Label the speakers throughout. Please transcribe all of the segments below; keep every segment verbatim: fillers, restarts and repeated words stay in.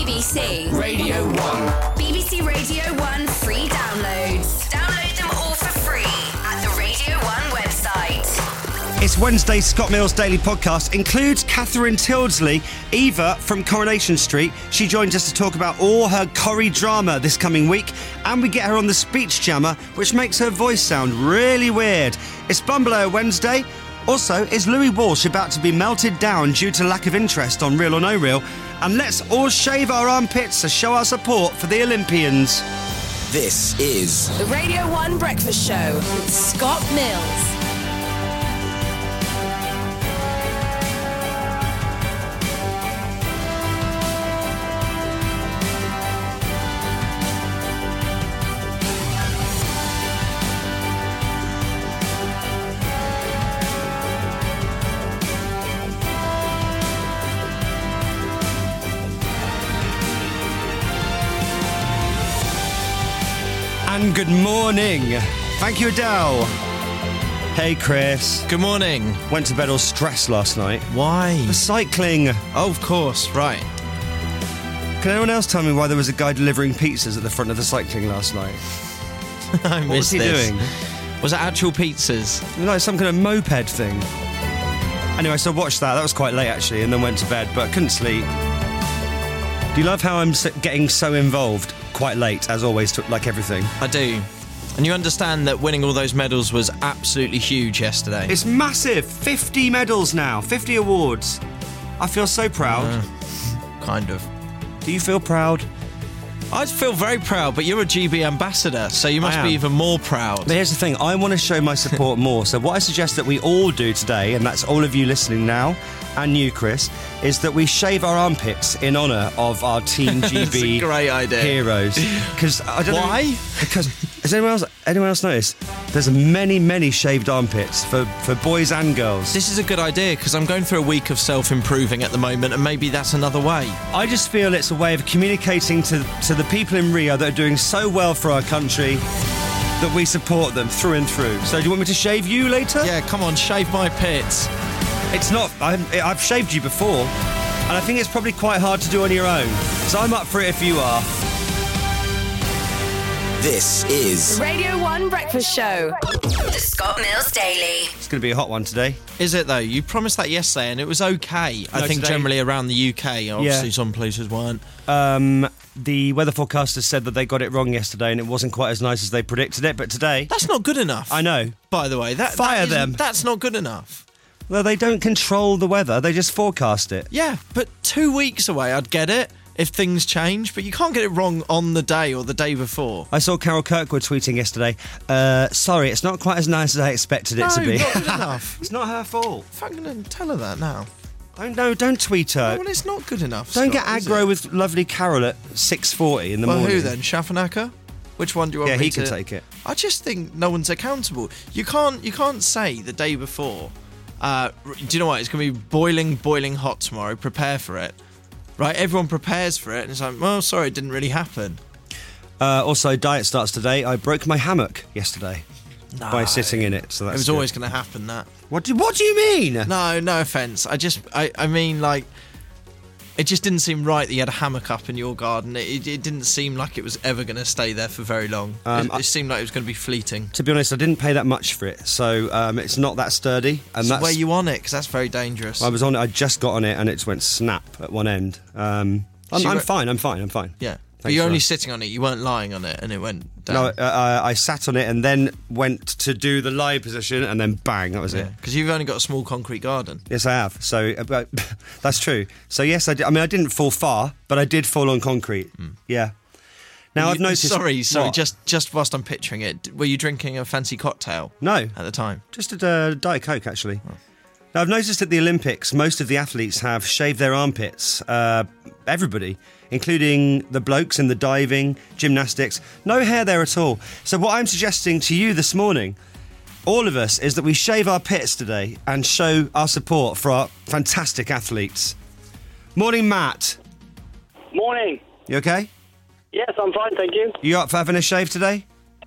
Speaker 1: B C
Speaker 2: Radio one.
Speaker 1: B B C Radio one free downloads. Download them all for free at the Radio one website.
Speaker 3: It's Wednesday's Scott Mills Daily Podcast. Includes Catherine Tildesley, Eva from Coronation Street. She joins us to talk about all her Corrie drama this coming week. And we get her on the Speech Jammer, which makes her voice sound really weird. It's Bumble Wednesday. Also, is Louis Walsh about to be melted down due to lack of interest on Real or No Real? And let's all shave our armpits to show our support for the Olympians.
Speaker 2: This is
Speaker 1: The Radio one Breakfast Show with Scott Mills.
Speaker 3: And good morning. Thank you, Adele. Hey, Chris.
Speaker 4: Good morning.
Speaker 3: Went to bed all stressed last night.
Speaker 4: Why?
Speaker 3: The cycling.
Speaker 4: Oh, of course, right.
Speaker 3: Can anyone else tell me why there was a guy delivering pizzas at the front of the cycling last night?
Speaker 4: I
Speaker 3: What was
Speaker 4: missed
Speaker 3: he
Speaker 4: this.
Speaker 3: doing?
Speaker 4: Was it actual pizzas?
Speaker 3: Like some kind of moped thing. Anyway, so I watched that. That was quite late, actually, and then went to bed, but I couldn't sleep. Do you love how I'm s- getting so involved quite late, as always, to, like everything?
Speaker 4: I do. And you understand that winning all those medals was absolutely huge yesterday.
Speaker 3: It's massive. fifty medals now. fifty awards. I feel so proud.
Speaker 4: Uh, kind of.
Speaker 3: Do you feel proud?
Speaker 4: I feel very proud, but you're a G B ambassador, so you must
Speaker 3: I
Speaker 4: be
Speaker 3: am.
Speaker 4: even more proud.
Speaker 3: But here's the thing, I want to show my support more. So what I suggest that we all do today, and that's all of you listening now, and you, Chris, is that we shave our armpits in honour of our Team G
Speaker 4: That's
Speaker 3: B
Speaker 4: a great idea.
Speaker 3: heroes. Because I don't
Speaker 4: Why?
Speaker 3: know, because has anyone else anyone else noticed? There's many, many shaved armpits for, for boys and girls.
Speaker 4: This is a good idea, because I'm going through a week of self-improving at the moment, and maybe that's another way.
Speaker 3: I just feel it's a way of communicating to, to the people in Rio that are doing so well for our country that we support them through and through. So do you want me to shave you later?
Speaker 4: Yeah, come on, shave my pits.
Speaker 3: It's not. I'm, I've shaved you before, and I think it's probably quite hard to do on your own. So I'm up for it if you are.
Speaker 2: This is
Speaker 1: The Radio one Breakfast Show. The Scott Mills Daily.
Speaker 3: It's going to be a hot one today.
Speaker 4: Is it, though? You promised that yesterday, and it was okay. I
Speaker 3: No,
Speaker 4: think
Speaker 3: today-
Speaker 4: generally around the U K. Obviously,
Speaker 3: Yeah.
Speaker 4: some places weren't.
Speaker 3: Um, the weather forecasters said that they got it wrong yesterday, and it wasn't quite as nice as they predicted it. But today,
Speaker 4: That's not good enough.
Speaker 3: I know.
Speaker 4: By the way, that
Speaker 3: Fire
Speaker 4: that isn't-
Speaker 3: them.
Speaker 4: That's not good enough.
Speaker 3: Well, they don't control the weather; they just forecast it.
Speaker 4: Yeah, but two weeks away, I'd get it if things change. But you can't get it wrong on the day or the day before.
Speaker 3: I saw Carol Kirkwood tweeting yesterday. Uh, sorry, it's not quite as nice as I expected it
Speaker 4: No,
Speaker 3: to be.
Speaker 4: not good enough.
Speaker 3: It's not her fault.
Speaker 4: Fucking tell her that now.
Speaker 3: Don't no, don't tweet her.
Speaker 4: Well, it's not good enough.
Speaker 3: Don't
Speaker 4: Scott,
Speaker 3: get
Speaker 4: is
Speaker 3: aggro
Speaker 4: it?
Speaker 3: with lovely Carol at six forty in the
Speaker 4: Well,
Speaker 3: morning.
Speaker 4: who then? Schaffenhacker? Which one do you want
Speaker 3: Yeah,
Speaker 4: me
Speaker 3: he
Speaker 4: to...
Speaker 3: can take it.
Speaker 4: I just think no one's accountable. You can't. You can't say the day before. Uh, r- do you know what? It's going to be boiling, boiling hot tomorrow. Prepare for it. Right? Everyone prepares for it, and it's like, well, sorry, it didn't really happen.
Speaker 3: Uh, also, diet starts today. I broke my hammock yesterday by
Speaker 4: No.
Speaker 3: sitting in it. So that's
Speaker 4: It was
Speaker 3: good.
Speaker 4: always going to happen. That.
Speaker 3: What do What do you mean?
Speaker 4: No, no offence. I just, I, I mean, like, it just didn't seem right that you had a hammock up in your garden. It, it didn't seem like it was ever going to stay there for very long.
Speaker 3: Um,
Speaker 4: it, it seemed like it was going to be fleeting.
Speaker 3: To be honest, I didn't pay that much for it, so um, it's not that sturdy. And
Speaker 4: So
Speaker 3: that's
Speaker 4: were you on it? Because that's very dangerous.
Speaker 3: I was on it. I just got on it, and it just went snap at one end. Um, I'm,
Speaker 4: So you
Speaker 3: I'm
Speaker 4: were-
Speaker 3: fine. I'm fine. I'm fine.
Speaker 4: Yeah. But
Speaker 3: Thanks
Speaker 4: you're
Speaker 3: for
Speaker 4: only
Speaker 3: that.
Speaker 4: sitting on it. You weren't lying on it, and it went down.
Speaker 3: No, uh, uh, I sat on it and then went to do the lie position, and then bang, that was it.
Speaker 4: Because you've only got a small concrete garden.
Speaker 3: Yes, I have. So uh, but- that's true. So yes, I did. I mean, I didn't fall far, but I did fall on concrete. Yeah. Now
Speaker 4: Were
Speaker 3: I've
Speaker 4: you-
Speaker 3: noticed.
Speaker 4: Sorry, sorry.
Speaker 3: What?
Speaker 4: Just, just whilst I'm picturing it, were you drinking a fancy cocktail?
Speaker 3: No.
Speaker 4: At the time.
Speaker 3: Just a uh, Diet Coke, actually.
Speaker 4: Oh.
Speaker 3: Now, I've noticed at the Olympics, most of the athletes have shaved their armpits. Uh, everybody, including the blokes in the diving, gymnastics. No hair there at all. So what I'm suggesting to you this morning, all of us, is that we shave our pits today and show our support for our fantastic athletes. Morning, Matt.
Speaker 5: Morning.
Speaker 3: You okay?
Speaker 5: Yes, I'm fine, thank you.
Speaker 3: You up for having a shave today?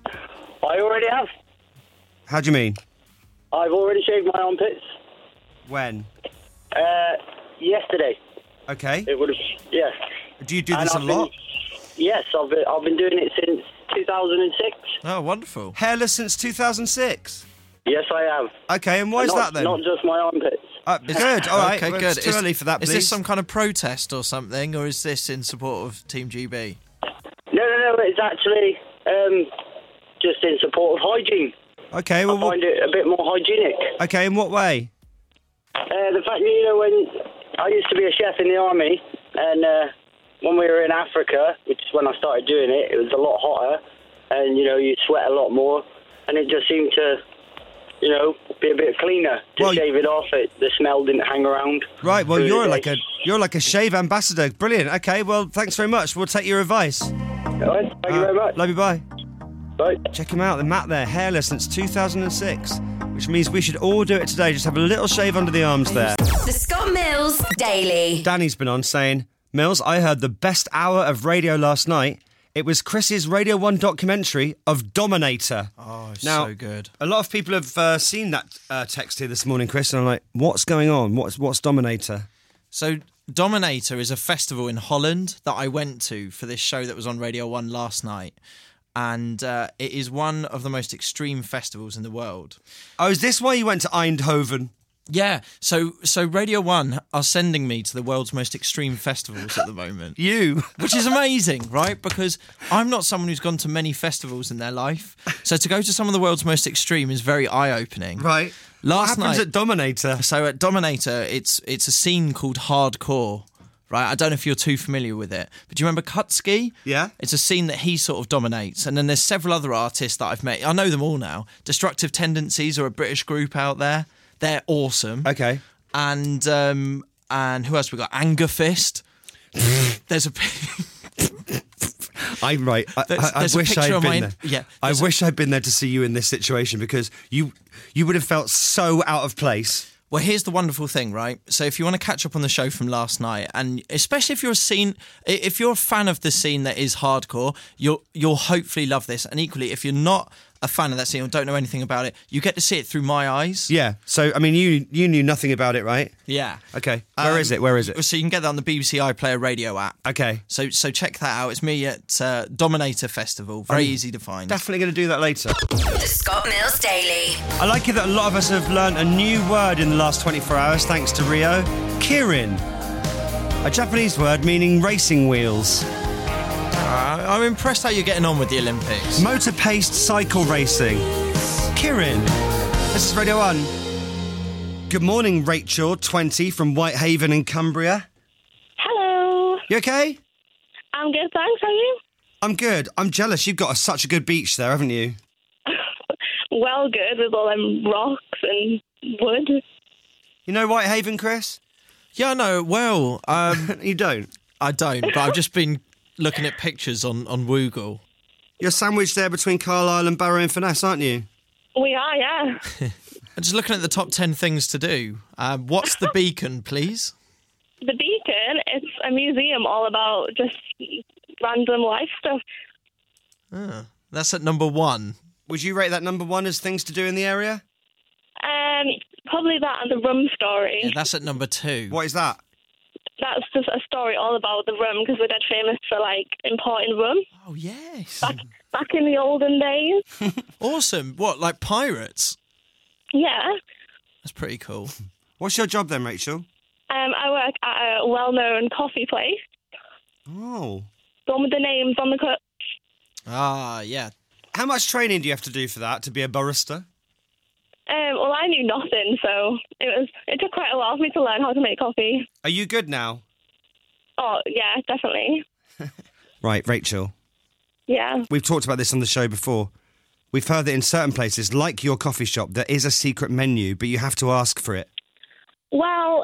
Speaker 5: I already have.
Speaker 3: How do you mean?
Speaker 5: I've already shaved my armpits.
Speaker 3: When?
Speaker 5: Uh, yesterday.
Speaker 3: Okay.
Speaker 5: It would have, yeah.
Speaker 3: Do you do
Speaker 5: And
Speaker 3: this a
Speaker 5: I've been-
Speaker 3: lot?
Speaker 5: Yes, I've been, I've been doing it since two thousand six.
Speaker 4: Oh, wonderful.
Speaker 3: Hairless since two thousand six?
Speaker 5: Yes, I have.
Speaker 3: Okay, and why is
Speaker 5: not,
Speaker 3: that then?
Speaker 5: Not just my armpits.
Speaker 3: Uh, good, all right.
Speaker 4: Okay,
Speaker 3: Well,
Speaker 4: good.
Speaker 3: It's too
Speaker 4: is,
Speaker 3: early for that,
Speaker 4: Is
Speaker 3: please.
Speaker 4: this some kind of protest or something, or is this in support of Team G B?
Speaker 5: No, no, no, it's actually um, just in support of hygiene.
Speaker 3: Okay, well,
Speaker 5: I
Speaker 3: what,
Speaker 5: find it a bit more hygienic.
Speaker 3: okay, in what way?
Speaker 5: Uh, the fact that, you know, when I used to be a chef in the army, and uh, when we were in Africa, which is when I started doing it, it was a lot hotter, and, you know, you sweat a lot more, and it just seemed to, you know, be a bit cleaner to
Speaker 3: Well,
Speaker 5: shave it off. It, the smell didn't hang around.
Speaker 3: Right, well,
Speaker 5: through the
Speaker 3: you're
Speaker 5: day.
Speaker 3: like a you're like a shave ambassador. Brilliant. Okay, well, thanks very much. We'll take your advice.
Speaker 5: All right, thank you very much.
Speaker 3: Love you, bye.
Speaker 5: Bye.
Speaker 3: Check him out, the Matt there, hairless since two thousand six, which means we should all do it today. Just have a little shave under the arms there.
Speaker 1: The Scott Mills Daily.
Speaker 3: Danny's been on saying, Mills, I heard the best hour of radio last night. It was Chris's Radio one documentary of Dominator.
Speaker 4: Oh,
Speaker 3: Now,
Speaker 4: so good.
Speaker 3: A lot of people have uh, seen that uh, text here this morning, Chris, and I'm like, what's going on? What's what's Dominator?
Speaker 4: So, Dominator is a festival in Holland that I went to for this show that was on Radio one last night. And uh, it is one of the most extreme festivals in the world.
Speaker 3: Oh, is this why you went to Eindhoven?
Speaker 4: Yeah, so so Radio one are sending me to the world's most extreme festivals at the moment.
Speaker 3: You?
Speaker 4: Which is amazing, right? Because I'm not someone who's gone to many festivals in their life. So to go to some of the world's most extreme is very eye-opening.
Speaker 3: Right.
Speaker 4: Last
Speaker 3: what happens
Speaker 4: night,
Speaker 3: at Dominator?
Speaker 4: So at Dominator, it's it's a scene called hardcore, right? I don't know if you're too familiar with it, but do you remember Kutski?
Speaker 3: Yeah.
Speaker 4: It's a scene that he sort of dominates. And then there's several other artists that I've met. I know them all now. Destructive Tendencies are a British group out there. They're awesome.
Speaker 3: Okay.
Speaker 4: And um, and who else we got? Anger Fist. There's a
Speaker 3: I'm right. I,
Speaker 4: There's-
Speaker 3: I, I
Speaker 4: there's a
Speaker 3: wish
Speaker 4: picture
Speaker 3: I'd
Speaker 4: of
Speaker 3: been
Speaker 4: mine-
Speaker 3: there.
Speaker 4: yeah,
Speaker 3: I
Speaker 4: there's a-
Speaker 3: wish I'd been there to see you in this situation because you you would have felt so out of place.
Speaker 4: Well, here's the wonderful thing, right? So if you want to catch up on the show from last night, and especially if you're a scene, if you're a fan of the scene that is hardcore, you'll you'll hopefully love this. And equally, if you're not a fan of that scene or don't know anything about it, you get to see it through my eyes.
Speaker 3: Yeah. So I mean, you you knew nothing about it, right?
Speaker 4: Yeah.
Speaker 3: Okay. Where is
Speaker 4: Um,
Speaker 3: it? Where is it?
Speaker 4: So you can get that on the B B C iPlayer radio app.
Speaker 3: Okay.
Speaker 4: So so check that out. It's me at uh, Dominator Festival. Very easy to find.
Speaker 3: Definitely going to do that later.
Speaker 1: The Scott Mills Daily.
Speaker 3: I like it that a lot of us have learned a new word in the last twenty-four hours thanks to Rio. Kirin. A Japanese word meaning racing wheels.
Speaker 4: Uh, I'm impressed how you're getting on with the Olympics.
Speaker 3: Motor-paced cycle racing. Kirin. This is Radio one. Good morning, Rachel, twenty, from Whitehaven in Cumbria.
Speaker 6: Hello.
Speaker 3: You okay?
Speaker 6: I'm good, thanks. How are you?
Speaker 3: I'm good. I'm jealous. You've got a, such a good beach there, haven't you?
Speaker 6: Well, good with all them rocks and wood.
Speaker 3: You know Whitehaven, Chris?
Speaker 4: Yeah, no, well, um,
Speaker 3: You don't?
Speaker 4: I don't, but I've just been looking at pictures on, on Woogle.
Speaker 3: You're sandwiched there between Carlisle and Barrow in Furness, aren't you?
Speaker 6: We are, yeah.
Speaker 4: I'm just looking at the top ten things to do. Um, what's the Beacon, please?
Speaker 6: The Beacon, it's a museum all about just random life stuff.
Speaker 4: Oh, that's at number one.
Speaker 3: Would you rate that number one as things to do in the area?
Speaker 6: Um, probably that and the rum story.
Speaker 4: Yeah, that's at number two.
Speaker 3: What is that?
Speaker 6: That's just a story all about the rum because we're dead famous for, like, importing rum
Speaker 4: Oh, yes.
Speaker 6: back, back in the olden days.
Speaker 4: Awesome. What, like pirates?
Speaker 6: Yeah.
Speaker 4: That's pretty cool.
Speaker 3: What's your job then, Rachel?
Speaker 6: Um, I work at a well-known coffee place.
Speaker 3: Oh.
Speaker 6: The one with the names on the cup.
Speaker 4: Ah, yeah.
Speaker 3: How much training do you have to do for that, to be a barista?
Speaker 6: Um, well, I knew nothing, so it was. It took quite a while for me to learn how to make coffee.
Speaker 3: Are you good now?
Speaker 6: Oh, yeah, definitely.
Speaker 3: Right, Rachel.
Speaker 6: Yeah.
Speaker 3: We've talked about this on the show before. We've heard that in certain places, like your coffee shop, there is a secret menu, but you have to ask for it.
Speaker 6: Well,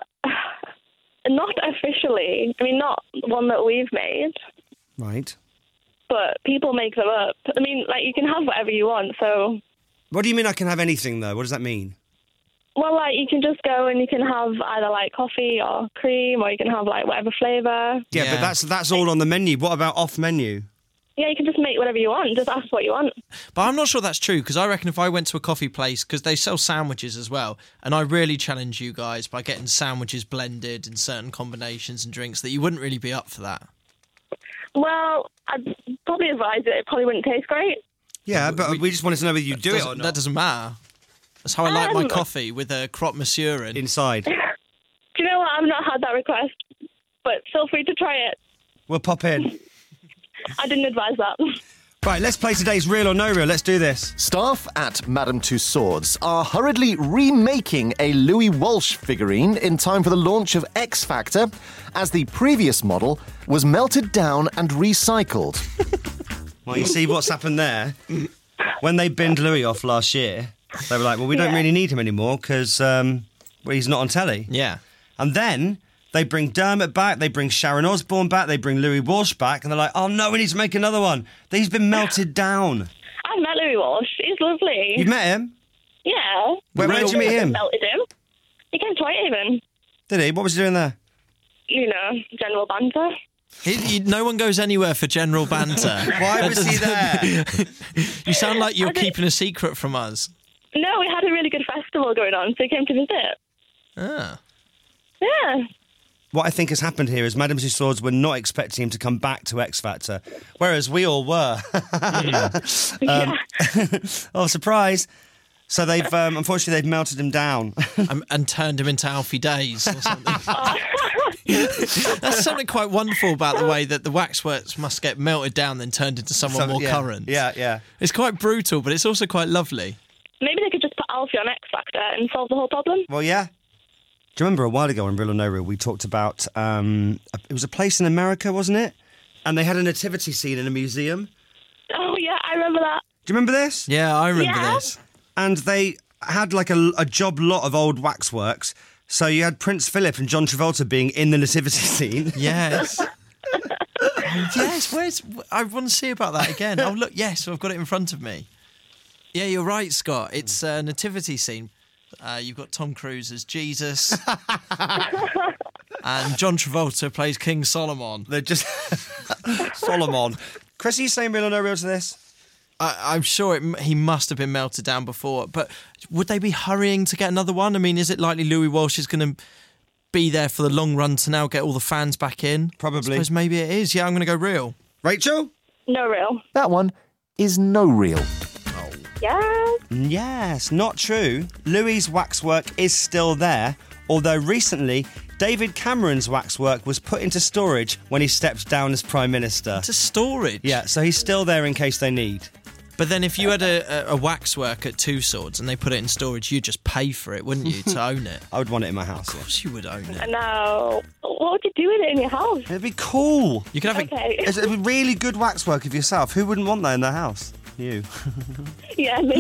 Speaker 6: not officially. I mean, not one that we've made,
Speaker 3: Right.
Speaker 6: but people make them up. I mean, like, you can have whatever you want, so...
Speaker 3: What do you mean I can have anything, though? What does that mean?
Speaker 6: Well, like, you can just go and you can have either, like, coffee or cream, or you can have, like, whatever flavour.
Speaker 3: Yeah,
Speaker 4: Yeah.
Speaker 3: but that's that's all on the menu. What about off menu?
Speaker 6: Yeah, you can just make whatever you want. Just ask what you want.
Speaker 4: But I'm not sure that's true, because I reckon if I went to a coffee place, because they sell sandwiches as well, and I really challenge you guys by getting sandwiches blended in certain combinations and drinks, that you wouldn't really be up for that.
Speaker 6: Well, I'd probably advise it. It probably wouldn't taste great.
Speaker 3: Yeah, but we, we just wanted to know whether you do it or not.
Speaker 4: That doesn't matter. That's how I like my
Speaker 6: Um,
Speaker 4: coffee, with a croque monsieur in.
Speaker 3: Inside.
Speaker 6: Do you know what? I've not had that request, but feel free to try it.
Speaker 3: We'll pop in.
Speaker 6: I didn't advise that.
Speaker 3: Right, let's play today's Real or No Real. Let's do this.
Speaker 7: Staff at Madame Tussauds are hurriedly remaking a Louis Walsh figurine in time for the launch of X Factor, as the previous model was melted down and recycled.
Speaker 3: Well, you see what's happened there? When they binned Louis off last year, they were like, well, we don't
Speaker 6: Yeah.
Speaker 3: really need him anymore because um, well, he's not on telly.
Speaker 4: Yeah.
Speaker 3: And then they bring Dermot back, they bring Sharon Osbourne back, they bring Louis Walsh back, and they're like, oh no, we need to make another one. He's been melted down.
Speaker 6: I met Louis Walsh. He's lovely.
Speaker 3: You've met him?
Speaker 6: Yeah.
Speaker 3: Where, where did you meet him?
Speaker 6: Melted him. He came to Whitehaven.
Speaker 3: Did he? What was he doing there?
Speaker 6: You know, general banter.
Speaker 4: He, he, no one goes anywhere for general banter.
Speaker 3: Why was he there?
Speaker 4: You sound like you're
Speaker 6: I don't-
Speaker 4: keeping a secret from us.
Speaker 6: No, we had a really good festival going on, so he came to visit.
Speaker 4: Ah.
Speaker 6: Yeah.
Speaker 3: What I think has happened here is Madame Tussauds were not expecting him to come back to X Factor, whereas we all were. um, oh, surprise. So they've, um, unfortunately, they've melted him down.
Speaker 4: and, and turned him into Alfie Days or something. That's something quite wonderful about the way that the waxworks must get melted down then turned into someone
Speaker 3: So,
Speaker 4: more
Speaker 3: yeah,
Speaker 4: current.
Speaker 3: Yeah, yeah.
Speaker 4: It's quite brutal, but it's also quite lovely.
Speaker 6: Maybe they could just put Alfie on X Factor and solve the whole problem.
Speaker 3: Well, yeah. Do you remember a while ago on Real or No Real, we talked about, um, it was a place in America, wasn't it? And they had a nativity scene in a museum.
Speaker 6: Oh, yeah, I remember that.
Speaker 3: Do you remember this?
Speaker 4: Yeah, I remember
Speaker 6: Yeah.
Speaker 4: this.
Speaker 3: And they had like a, a job lot of old waxworks. So you had Prince Philip and John Travolta being in the nativity scene.
Speaker 4: Yes. Oh, yes, where's... I want to see about that again. Oh, look, yes, I've got it in front of me. Yeah, you're right, Scott. It's a nativity scene. Uh, you've got Tom Cruise as Jesus. And John Travolta plays King Solomon.
Speaker 3: They're just... Solomon. Chris, are you saying Real or No Real to this?
Speaker 4: I, I'm sure it, he must have been melted down before, but would they be hurrying to get another one? I mean, is it likely Louis Walsh is going to be there for the long run to now get all the fans back in?
Speaker 3: Probably.
Speaker 4: I suppose maybe it is. Yeah, I'm going to go real.
Speaker 3: Rachel?
Speaker 6: No real.
Speaker 7: That one is no real.
Speaker 6: Yeah.
Speaker 3: Yes, not true. Louis' waxwork is still there, although recently David Cameron's waxwork was put into storage when he stepped down as Prime Minister.
Speaker 4: To storage.
Speaker 3: Yeah, so he's still there in case they need.
Speaker 4: But then if you had a, a, a waxwork at Tussauds and they put it in storage, you'd just pay for it, wouldn't you, to own it?
Speaker 3: I would want it in my house.
Speaker 4: Of course you would own it.
Speaker 6: No. What would you do with it in your house?
Speaker 3: It'd be cool.
Speaker 4: You could have it...
Speaker 6: Okay.
Speaker 3: It's a really good waxwork of yourself. Who wouldn't want that in their house? You.
Speaker 6: Yeah, me.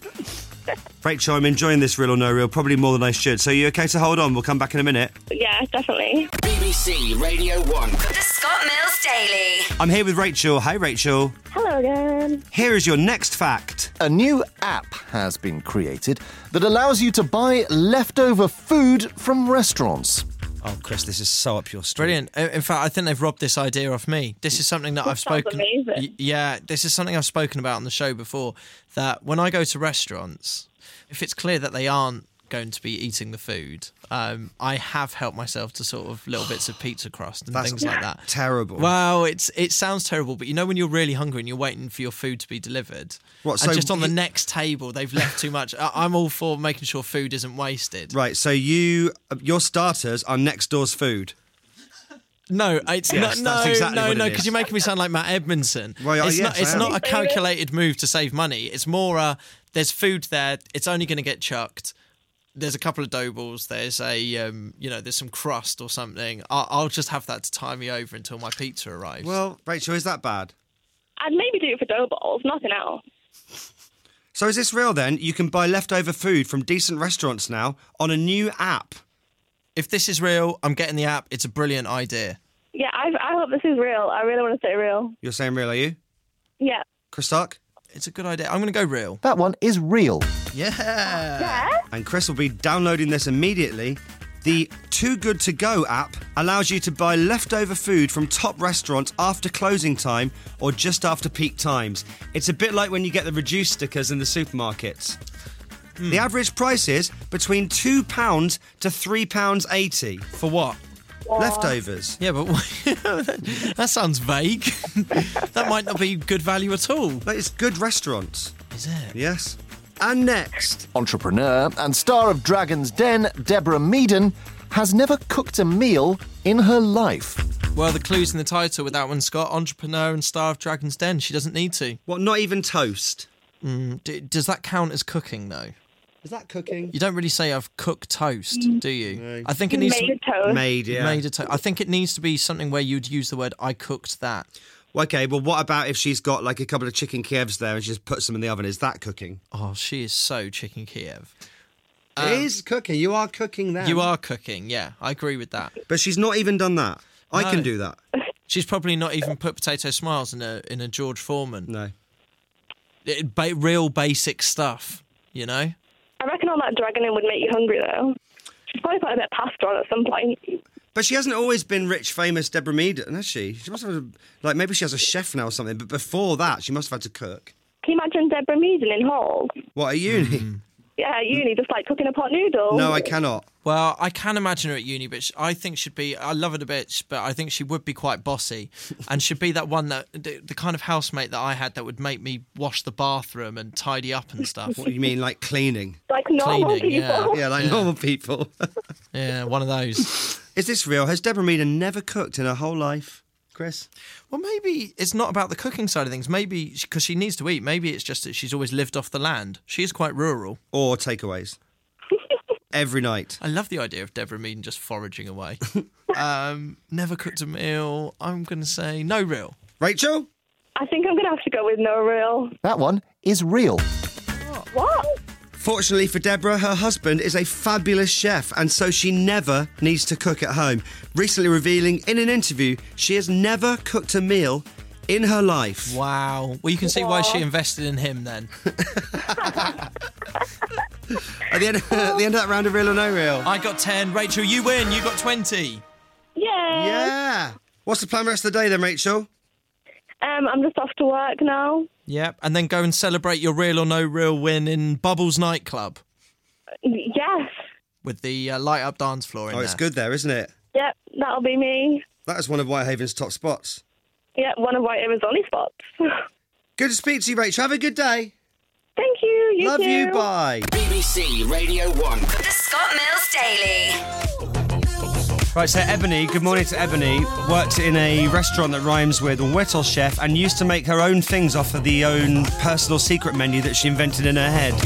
Speaker 3: Rachel, I'm enjoying this Real or No Real, probably more than I should. So you okay to hold on? We'll come back in a minute.
Speaker 6: Yeah, definitely.
Speaker 2: B B C Radio one.
Speaker 1: The Scott Mills Daily.
Speaker 3: I'm here with Rachel. Hi, Rachel.
Speaker 6: Hello again.
Speaker 3: Here is your next fact.
Speaker 7: A new app has been created that allows you to buy leftover food from restaurants.
Speaker 3: Oh, Chris, this is so up your street.
Speaker 4: Brilliant. In in fact, I think they've robbed this idea off me. This is something that I've
Speaker 6: sounds
Speaker 4: spoken...
Speaker 6: amazing.
Speaker 4: Y- Yeah, this is something I've spoken about on the show before, that when I go to restaurants, if it's clear that they aren't going to be eating the food, um, I have helped myself to sort of little bits of pizza crust and
Speaker 3: That's
Speaker 4: things like that.
Speaker 3: terrible.
Speaker 4: Well, it's it sounds terrible, but you know when you're really hungry and you're waiting for your food to be delivered,
Speaker 3: What,
Speaker 4: and
Speaker 3: so
Speaker 4: just on the
Speaker 3: you-
Speaker 4: next table they've left too much. I- I'm all for making sure food isn't wasted.
Speaker 3: Right, so you, your starters are next door's food.
Speaker 4: No, it's
Speaker 3: Yes,
Speaker 4: not.
Speaker 3: that's
Speaker 4: No,
Speaker 3: exactly
Speaker 4: no,
Speaker 3: what
Speaker 4: no,
Speaker 3: it
Speaker 4: because
Speaker 3: is.
Speaker 4: you're making me sound like Matt Edmondson.
Speaker 3: Well,
Speaker 4: it's
Speaker 3: yes,
Speaker 4: not. It's
Speaker 3: I
Speaker 4: not
Speaker 3: am.
Speaker 4: a calculated move to save money. It's more. Uh, there's food there. It's only going to get chucked. There's a couple of dough balls. There's a, um, you know, there's some crust or something. I'll, I'll just have that to tie me over until my pizza arrives.
Speaker 3: Well, Rachel, is that bad?
Speaker 6: I'd maybe do it for dough balls, nothing else.
Speaker 3: So is this real then? You can buy leftover food from decent restaurants now on a new app.
Speaker 4: if this is real, I'm getting the app. It's a brilliant idea.
Speaker 6: Yeah, I, I hope this is real. I really want to say real.
Speaker 3: You're saying real, are you?
Speaker 6: Yeah.
Speaker 3: Chris Stark?
Speaker 4: It's a good idea. I'm going to go real.
Speaker 7: That one is real.
Speaker 4: Yeah.
Speaker 6: Yeah?
Speaker 3: And Chris will be downloading this immediately. The Too Good To Go app allows you to buy leftover food from top restaurants after closing time or just after peak times. It's a bit like when you get the reduced stickers in the supermarkets. The average price is between two pounds to three pounds eighty.
Speaker 4: For what?
Speaker 3: Leftovers.
Speaker 4: Yeah, but that sounds vague. That might not be good value at all.
Speaker 3: Like, it's good restaurants.
Speaker 4: Is it?
Speaker 3: Yes. And next.
Speaker 7: Entrepreneur and star of Dragon's Den, Deborah Meaden, has never cooked a meal in her life.
Speaker 4: Well, the clue's in the title with that one, Scott. Entrepreneur and star of Dragon's Den. She doesn't need to.
Speaker 3: What, not even toast?
Speaker 4: Mm, d- does that count as cooking, though?
Speaker 3: Is that cooking?
Speaker 4: You don't really say I've cooked toast, do you?
Speaker 3: No.
Speaker 4: I think it needs
Speaker 6: Made
Speaker 4: to
Speaker 6: toast.
Speaker 3: Made, yeah.
Speaker 4: made a toast. I think it needs to be something where you'd use the word "I cooked that."
Speaker 3: Okay, well, what about if she's got like a couple of chicken Kievs there and she just puts them in the oven? Is that cooking?
Speaker 4: Oh, she is so chicken Kiev.
Speaker 3: it is cooking. You are cooking them.
Speaker 4: You are cooking, yeah. I agree with that.
Speaker 3: But she's not even done that. I
Speaker 4: No.
Speaker 3: can do that.
Speaker 4: She's probably not even put potato smiles in a in a George Foreman.
Speaker 3: No.
Speaker 4: It, ba- real basic stuff, you know.
Speaker 6: I reckon all that dragoning would make you hungry, though. She's probably put a bit of pasta on at some point.
Speaker 3: But she hasn't always been rich, famous Deborah Meaden, has she? She must have, a, like, maybe she has a chef now or something, but before that, she must have had to cook.
Speaker 6: Can you imagine Deborah Meaden in Hall?
Speaker 3: What, at uni?
Speaker 4: Mm.
Speaker 6: Yeah, at uni, just like cooking a pot noodle.
Speaker 3: No, I cannot.
Speaker 4: Well, I can imagine her at uni, but sh- I think she'd be. I love her a bit, but I think she would be quite bossy, and she'd be that one that the, the kind of housemate that I had that would make me wash the bathroom and tidy up and stuff.
Speaker 3: What do you mean, like cleaning?
Speaker 6: Like normal
Speaker 4: Cleaning, yeah.
Speaker 6: people.
Speaker 3: Yeah, like
Speaker 4: Yeah.
Speaker 3: normal people.
Speaker 4: Yeah, one of those.
Speaker 3: Is this real? Has Deborah Meaden never cooked in her whole life, Chris?
Speaker 4: Well, maybe it's not about the cooking side of things. Maybe because she needs to eat. Maybe it's just that she's always lived off the land. She is quite rural.
Speaker 3: Or takeaways? Every night.
Speaker 4: I love the idea of Deborah Meaden just foraging away. um, never cooked a meal. I'm going to say no real.
Speaker 3: Rachel?
Speaker 6: I think I'm going to have to go with no real.
Speaker 7: That one is real.
Speaker 6: What?
Speaker 3: Fortunately for Deborah, her husband is a fabulous chef, and so she never needs to cook at home. Recently revealing in an interview she has never cooked a meal in her life.
Speaker 4: Wow. Well, you can see why she invested in him then.
Speaker 3: At the end, at the end of that round of real or no real?
Speaker 4: I got ten. Rachel, you win. You got twenty.
Speaker 6: Yeah.
Speaker 3: Yeah. What's the plan the rest of the day then, Rachel?
Speaker 6: Um, I'm just off to work now.
Speaker 4: Yep. And then go and celebrate your real or no real win in Bubbles nightclub
Speaker 6: Yes.
Speaker 4: with the uh, light up dance floor in
Speaker 3: Oh,
Speaker 4: there.
Speaker 3: it's good there, isn't it?
Speaker 6: Yep, that'll be me.
Speaker 3: That is one of Whitehaven's top spots.
Speaker 6: Yep, one of Whitehaven's only spots.
Speaker 3: Good to speak to you, Rachel. Have a good day.
Speaker 6: Thank you. You
Speaker 3: Love
Speaker 6: too.
Speaker 3: you. Bye.
Speaker 2: B B C Radio one.
Speaker 1: The Scott Mills Daily.
Speaker 3: Right, so Ebony, good morning to Ebony, worked in a restaurant that rhymes with Whittle Chef and used to make her own things off of the own personal secret menu that she invented in her head,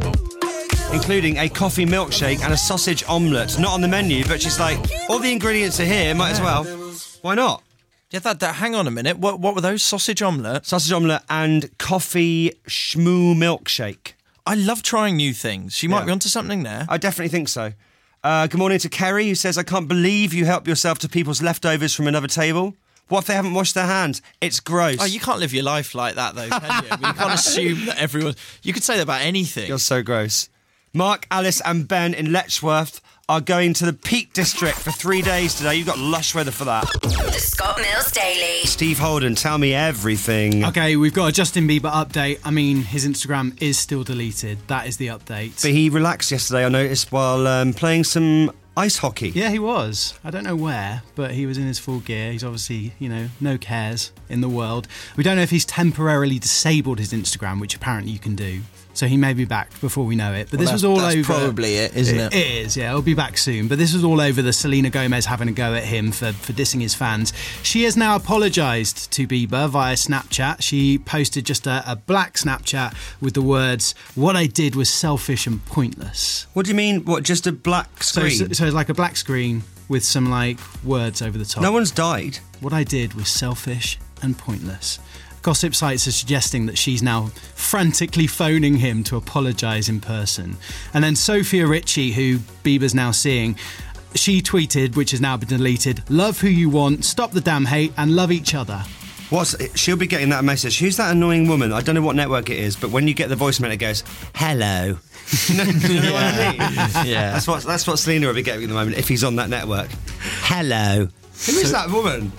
Speaker 3: including a coffee milkshake and a sausage omelette. Not on the menu, but she's like, all the ingredients are here, might as well. Why not?
Speaker 4: Yeah, that, that, hang on a minute. What what were those? Sausage omelette?
Speaker 3: Sausage omelette and coffee schmoo milkshake.
Speaker 4: I love trying new things. She might
Speaker 3: Yeah.
Speaker 4: be onto something there.
Speaker 3: I definitely think so. Uh, good morning to Kerry, who says, I can't believe you help yourself to people's leftovers from another table. What if they haven't washed their hands? It's gross.
Speaker 4: Oh, you can't live your life like that, though, can you? I mean, you can't assume that everyone... You could say that about anything.
Speaker 3: You're so gross. Mark, Alice and Ben in Letchworth are going to the Peak District for three days today. You've got lush weather for that.
Speaker 1: The Scott Mills Daily.
Speaker 3: Steve Holden, tell me everything.
Speaker 8: Okay, we've got a Justin Bieber update. I mean, his Instagram is still deleted. That is the update.
Speaker 3: But he relaxed yesterday, I noticed, while um, playing some ice hockey.
Speaker 8: Yeah, he was. I don't know where, but he was in his full gear. He's obviously, you know, no cares in the world. We don't know if he's temporarily disabled his Instagram, which apparently you can do. So he may be back before we know it. But
Speaker 4: Well,
Speaker 8: this was
Speaker 4: that's-
Speaker 8: all
Speaker 4: that's
Speaker 8: over.
Speaker 4: probably it, isn't it?
Speaker 8: It is, yeah. It'll be back soon. But this was all over the Selena Gomez having a go at him for, for dissing his fans. She has now apologised to Bieber via Snapchat. She posted just a, a black Snapchat with the words, "What I did was selfish and pointless."
Speaker 3: What do you mean? What, just a black
Speaker 8: So,
Speaker 3: screen?
Speaker 8: so, so it's like a black screen with some like words over the top.
Speaker 3: No one's died.
Speaker 8: What I did was selfish and pointless. Gossip sites are suggesting that she's now frantically phoning him to apologise in person. And then Sophia Richie, who Bieber's now seeing, she tweeted, which has now been deleted, "Love who you want, stop the damn hate, and love each other."
Speaker 3: What's she'll be getting that message. Who's that annoying woman? I don't know what network it is, but when you get the voicemail, it goes, "Hello." you know, you know what I mean?
Speaker 4: Yeah.
Speaker 3: That's what that's what Selena will be getting at the moment if he's on that network. Hello. Who is that woman?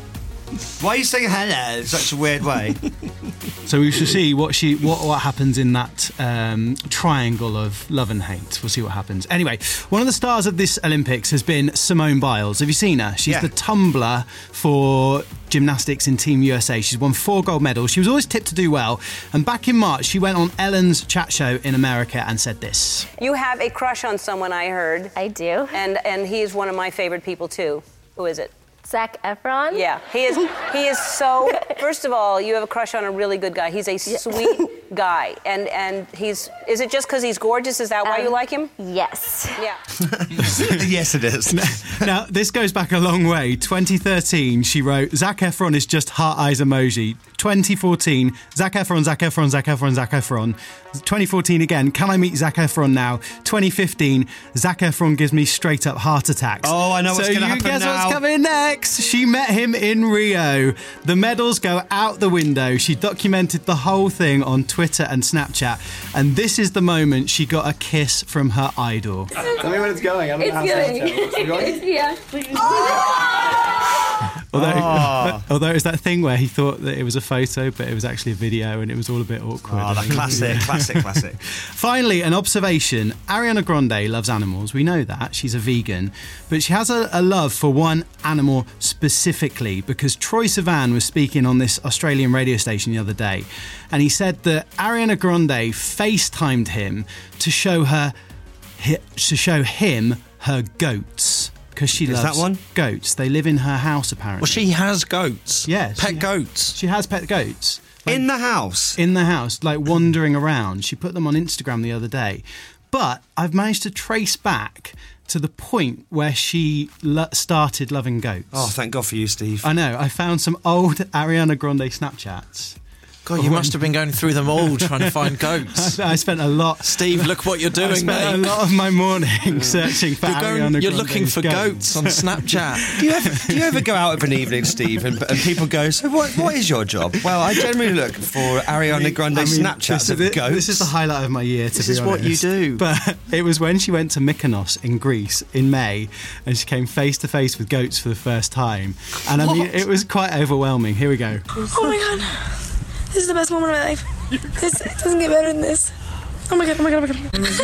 Speaker 3: Why are you saying hello in such a weird way?
Speaker 8: So we shall see what she what what happens in that um, triangle of love and hate. We'll see what happens. Anyway, one of the stars of this Olympics has been Simone Biles. Have you seen her? She's
Speaker 3: Yeah.
Speaker 8: the tumbler for gymnastics in Team U S A. She's won four gold medals. She was always tipped to do well. And back in March, she went on Ellen's chat show in America and said this.
Speaker 9: You have a crush on someone, I heard.
Speaker 10: I do.
Speaker 9: And and he's one of my favorite people too. Who is it?
Speaker 10: Zac Efron?
Speaker 9: Yeah, he is. He is so. First of all, you have a crush on a really good guy. He's a sweet guy, and and he's. Is it just because he's gorgeous? Is that why
Speaker 10: Um,
Speaker 9: you like him?
Speaker 10: Yes.
Speaker 9: Yeah.
Speaker 3: Yes, it is.
Speaker 8: Now, this goes back a long way. twenty thirteen, she wrote, Zac Efron is just heart eyes emoji. twenty fourteen, Zac Efron, Zac Efron, Zac Efron, Zac Efron. twenty fourteen again, can I meet Zac Efron now? twenty fifteen, Zac Efron gives me straight up heart attacks.
Speaker 3: Oh, I know what's
Speaker 8: so
Speaker 3: gonna
Speaker 8: you
Speaker 3: happen
Speaker 8: guess
Speaker 3: now.
Speaker 8: what's coming next? She met him in Rio. The medals go out the window. She documented the whole thing on Twitter and Snapchat. And this is the moment she got a kiss from her idol.
Speaker 11: Tell me when it's going. I'm
Speaker 10: It's
Speaker 11: gonna have
Speaker 10: going.
Speaker 11: It's going?
Speaker 10: Yeah.
Speaker 8: Although,
Speaker 3: Oh.
Speaker 8: although it was that thing where he thought that it was a photo, but it was actually a video, and it was all a bit awkward.
Speaker 3: Oh, that classic, classic, classic.
Speaker 8: Finally, an observation. Ariana Grande loves animals. We know that. She's a vegan. But she has a, a love for one animal specifically, because Troye Sivan was speaking on this Australian radio station the other day, and he said that Ariana Grande FaceTimed him to show her, hi- to show him her goats. Because she
Speaker 3: Is
Speaker 8: loves
Speaker 3: that one?
Speaker 8: goats. They live in her house, apparently.
Speaker 4: Well, she has goats.
Speaker 8: Yeah,
Speaker 4: Pet
Speaker 8: she-
Speaker 4: goats.
Speaker 8: She has pet goats.
Speaker 3: In the house?
Speaker 8: In the house, like wandering around. She put them on Instagram the other day. But I've managed to trace back to the point where she lo- started loving goats.
Speaker 3: Oh, thank God for you, Steve.
Speaker 8: I know. I found some old Ariana Grande Snapchats.
Speaker 4: God, you must have been going through them all trying to find goats.
Speaker 8: I spent a lot.
Speaker 4: Steve, look what you're doing,
Speaker 8: I spent
Speaker 4: mate.
Speaker 8: a lot of my morning searching for
Speaker 4: You're,
Speaker 8: Ariana
Speaker 4: going,
Speaker 8: Grande.
Speaker 4: you're looking for goats on Snapchat.
Speaker 3: Do you ever do you ever go out of an evening, Steve, and, and people go, so what what is your job? Well, I generally look for Ariana Grande
Speaker 8: I mean,
Speaker 3: Snapchats
Speaker 8: this,
Speaker 3: of
Speaker 8: this,
Speaker 3: goats.
Speaker 8: This is the highlight of my year, to
Speaker 4: This
Speaker 8: be
Speaker 4: is what you
Speaker 8: honest.
Speaker 4: do.
Speaker 8: But it was when she went to Mykonos in Greece in May, and she came face to face with goats for the first time. And I mean,
Speaker 12: What?
Speaker 8: it was quite overwhelming. Here we go.
Speaker 12: Oh my god. This is the best moment of my life. This it doesn't get better than this. Oh my god, oh my god,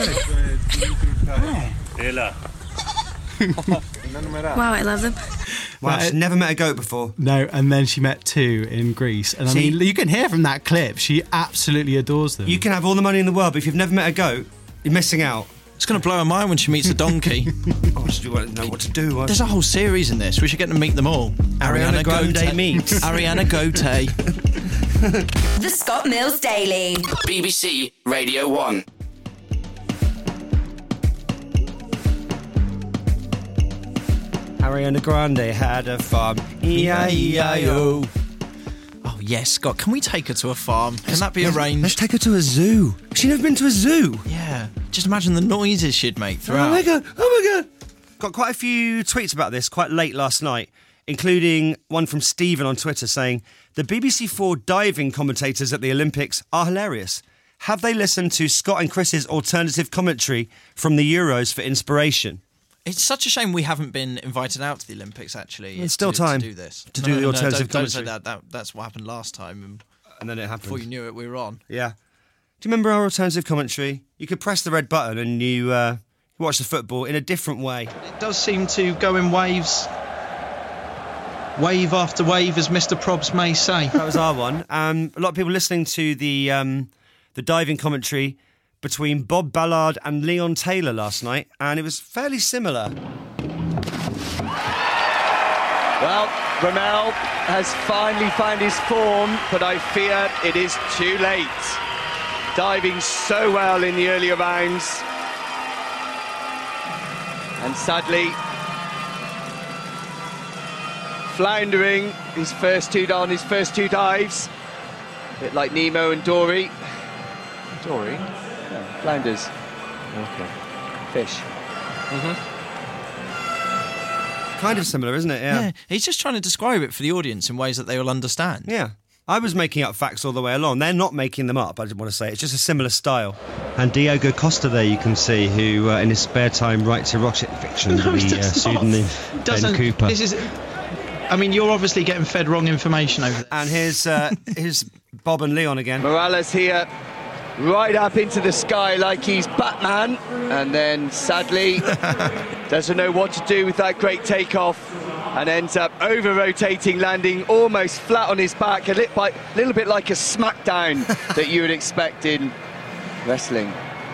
Speaker 12: oh my god. Wow, I love them.
Speaker 3: Wow, she's never met a goat before.
Speaker 8: No, and then she met two in Greece. And I
Speaker 3: See-
Speaker 8: mean, you can hear from that clip, she absolutely adores them.
Speaker 3: You can have all the money in the world, but if you've never met a goat, you're missing out.
Speaker 4: It's going to blow her mind when she meets a donkey.
Speaker 3: Oh, she won't know what to do.
Speaker 4: There's a whole series in this. We should get to meet them all.
Speaker 3: Ariana Grande
Speaker 4: Gote.
Speaker 3: meets.
Speaker 4: Ariana Gote.
Speaker 1: The Scott Mills Daily.
Speaker 2: B B C Radio one.
Speaker 3: Ariana Grande had a farm. E I E I O.
Speaker 4: Oh, yes, Scott. Can we take her to a farm? Can that be
Speaker 3: Let's-
Speaker 4: arranged?
Speaker 3: Let's take her to a zoo. She's never been to a zoo.
Speaker 4: Yeah. Just imagine the noises she'd make throughout.
Speaker 3: Oh my god! Oh my god! Got quite a few tweets about this quite late last night, including one from Stephen on Twitter saying the B B C Four diving commentators at the Olympics are hilarious. Have they listened to Scott and Chris's alternative commentary from the Euros for inspiration?
Speaker 4: It's such a shame we haven't been invited out to the Olympics, actually.
Speaker 3: It's still
Speaker 4: to,
Speaker 3: time
Speaker 4: to do this.
Speaker 3: to
Speaker 4: No,
Speaker 3: do
Speaker 4: no,
Speaker 3: the
Speaker 4: no,
Speaker 3: alternative
Speaker 4: don't, don't say
Speaker 3: commentary.
Speaker 4: that. that. That's what happened last time. And
Speaker 3: And then it happened.
Speaker 4: before you knew it, we were on.
Speaker 3: Yeah. Do you remember our alternative commentary? You could press the red button and you uh, watch the football in a different way.
Speaker 13: It does seem to go in waves. Wave after wave, as Mister Probs may say.
Speaker 3: That was our one. Um, a lot of people listening to the um, the diving commentary between Bob Ballard and Leon Taylor last night, and it was fairly similar.
Speaker 14: Well, Ramel has finally found his form, but I fear it is too late. Diving so well in the earlier rounds. And sadly, floundering his first two on his first two dives. A bit like Nemo and Dory. Dory? Yeah, flounders. Okay. Fish. Mm-hmm.
Speaker 3: Kind of similar, isn't it? Yeah.
Speaker 4: Yeah, he's just trying to describe it for the audience in ways that they will understand.
Speaker 3: Yeah. I was making up facts all the way along. They're not making them up, I didn't want to say. It's just a similar style. And Diogo Costa there, you can see, who uh, in his spare time writes erotic fiction
Speaker 13: No,
Speaker 3: with
Speaker 13: he
Speaker 3: the uh,
Speaker 13: does not.
Speaker 3: pseudonym
Speaker 13: Doesn't-
Speaker 3: Ben Cooper.
Speaker 13: This is I mean, you're obviously getting fed wrong information over there.
Speaker 3: And here's, uh, here's Bob and Leon again.
Speaker 14: Morales here, right up into the sky like he's Batman, and then sadly doesn't know what to do with that great takeoff and ends up over-rotating, landing almost flat on his back, a little bit, little bit like a smackdown that you would expect in wrestling.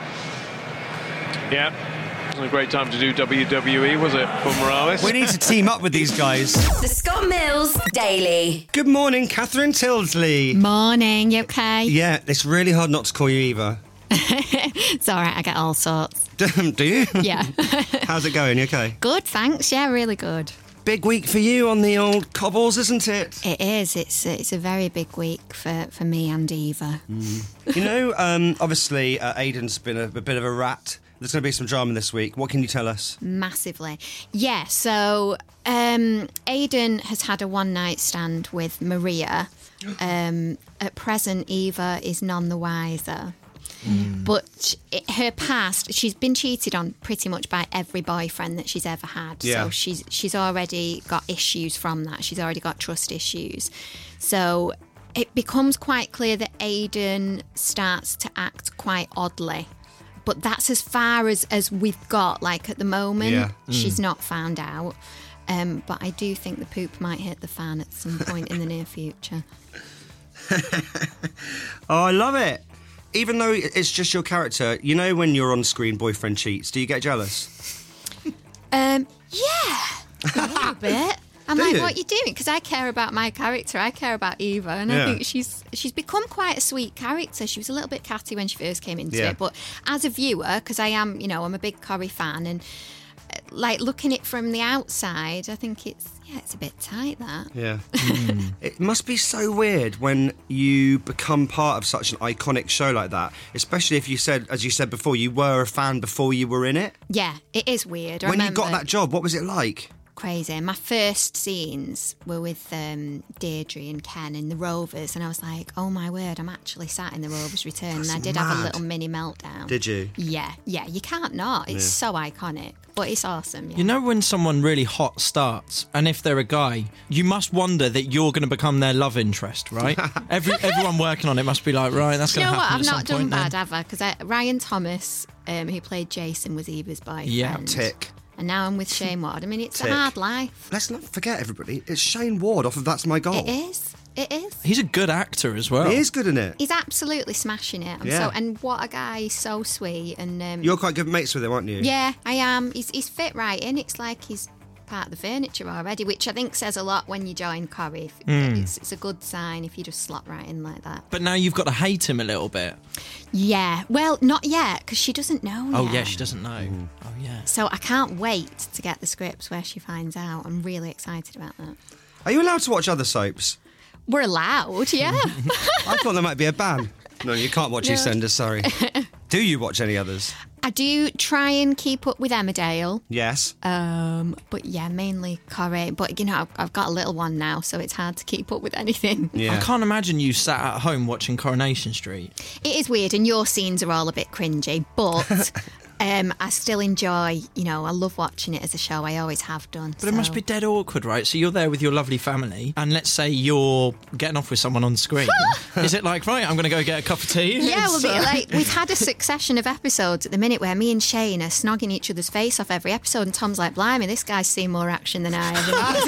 Speaker 10: Yeah. Wasn't a great time to do W W E, was it, for Morales?
Speaker 3: We need to team up with these guys.
Speaker 1: The Scott Mills Daily.
Speaker 3: Good morning, Catherine Tildesley.
Speaker 11: Morning, you okay?
Speaker 3: Yeah, it's really hard not to call you Eva.
Speaker 11: It's all right, I get all sorts.
Speaker 3: Do you?
Speaker 11: Yeah.
Speaker 3: How's it going? You okay?
Speaker 11: Good, thanks. Yeah, really good.
Speaker 3: Big week for you on the old cobbles, isn't it?
Speaker 11: It is. It's it's a very big week for, for me and Eva.
Speaker 3: Mm. You know, um, obviously, uh, Aiden's been a, a bit of a rat. There's going to be some drama this week. What can you tell us?
Speaker 11: Massively. Yeah, so um, Aiden has had a one-night stand with Maria. Um, at present, Eva is none the wiser. Mm. But it, her past, she's been cheated on pretty much by every boyfriend that she's ever had.
Speaker 15: Yeah.
Speaker 11: So she's she's already got issues from that. She's already got trust issues. So it becomes quite clear that Aiden starts to act quite oddly. But that's as far as, as we've got, like, at the moment.
Speaker 3: Yeah. Mm.
Speaker 11: She's not found out. Um, but I do think the poop might hit the fan at some point in the near future.
Speaker 3: Oh, I love it. Even though it's just your character, you know when you're on screen, boyfriend cheats, do you get jealous?
Speaker 11: Um, yeah, a little bit. I'm
Speaker 3: Do
Speaker 11: like,
Speaker 3: you?
Speaker 11: what are you doing? Because I care about my character. I care about Eva, and
Speaker 3: Yeah.
Speaker 11: I think she's she's become quite a sweet character. She was a little bit catty when she first came into
Speaker 3: Yeah.
Speaker 11: it, but as a viewer, because I am, you know, I'm a big Corrie fan, and uh, like looking it from the outside, I think it's yeah, it's a bit tight that.
Speaker 3: Yeah. It must be so weird when you become part of such an iconic show like that, especially if you said, as you said before, you were a fan before you were in it.
Speaker 11: Yeah, it is weird. I
Speaker 3: When you got
Speaker 11: remember-
Speaker 3: that job, what was it like?
Speaker 11: Crazy. My first scenes were with um, Deirdre and Ken in the Rovers, and I was like, oh my word, I'm actually sat in the Rovers Return.
Speaker 3: That's
Speaker 11: and I did have a
Speaker 3: mad.
Speaker 11: little mini meltdown.
Speaker 3: Did you?
Speaker 11: Yeah, yeah, you can't not. It's
Speaker 4: Yeah.
Speaker 11: so iconic, but it's awesome. Yeah.
Speaker 4: You know when someone really hot starts, and if they're a guy, you must wonder that you're going to become their love interest, right? Every, everyone working on it must be like, right, that's
Speaker 11: Do you
Speaker 4: going to
Speaker 11: know what?
Speaker 4: happen
Speaker 11: I've
Speaker 4: at
Speaker 11: not
Speaker 4: some
Speaker 11: done
Speaker 4: point
Speaker 11: bad, have I? Because Ryan Thomas, um, who played Jason, was Eva's boyfriend.
Speaker 3: Yeah. Tick.
Speaker 11: And now I'm with Shane Ward. I mean, it's
Speaker 3: Tick.
Speaker 11: a hard life.
Speaker 3: Let's not forget, everybody, it's Shane Ward off of That's My Goal.
Speaker 11: It is. It is.
Speaker 4: He's a good actor as well.
Speaker 3: He is good in it.
Speaker 11: He's absolutely smashing it. I'm
Speaker 3: Yeah.
Speaker 11: so and what a guy! He's so sweet. And um,
Speaker 3: You're quite good mates with him, aren't you?
Speaker 11: yeah, I am. He's he's fit right in. It's like he's part of the furniture already, which I think says a lot when you join Corrie.
Speaker 4: Mm.
Speaker 11: It's, it's a good sign if you just slot right in like that.
Speaker 4: But now you've got to hate him a little bit.
Speaker 11: Yeah, well, not yet because she doesn't know.
Speaker 4: Oh,
Speaker 11: yet.
Speaker 4: yeah, she doesn't know. Oh, yeah.
Speaker 11: So I can't wait to get the scripts where she finds out. I'm really excited about that.
Speaker 3: Are you allowed to watch other soaps?
Speaker 11: We're allowed, yeah.
Speaker 3: I thought there might be a ban. No, you can't watch
Speaker 11: No.
Speaker 3: EastEnders, sorry. Do you watch any others?
Speaker 11: I do try and keep up with Emmerdale.
Speaker 3: Yes.
Speaker 11: Um, but yeah, mainly Corrie. But you know, I've, I've got a little one now, so it's hard to keep up with anything.
Speaker 4: I can't imagine you sat at home watching Coronation Street.
Speaker 11: It is weird, and your scenes are all a bit cringy, but um, I still enjoy, you know, I love watching it as a show. I always have done.
Speaker 4: But it must be dead awkward, right? So you're there with your lovely family, and let's say you're getting off with someone on screen. Is it like, right, I'm going to go get a cup of tea?
Speaker 11: Yeah, well,
Speaker 4: It's, uh,
Speaker 11: like we've had a succession of episodes at the minute where me and Shane are snogging each other's face off every episode, and Tom's like, blimey, this guy's seen more action than I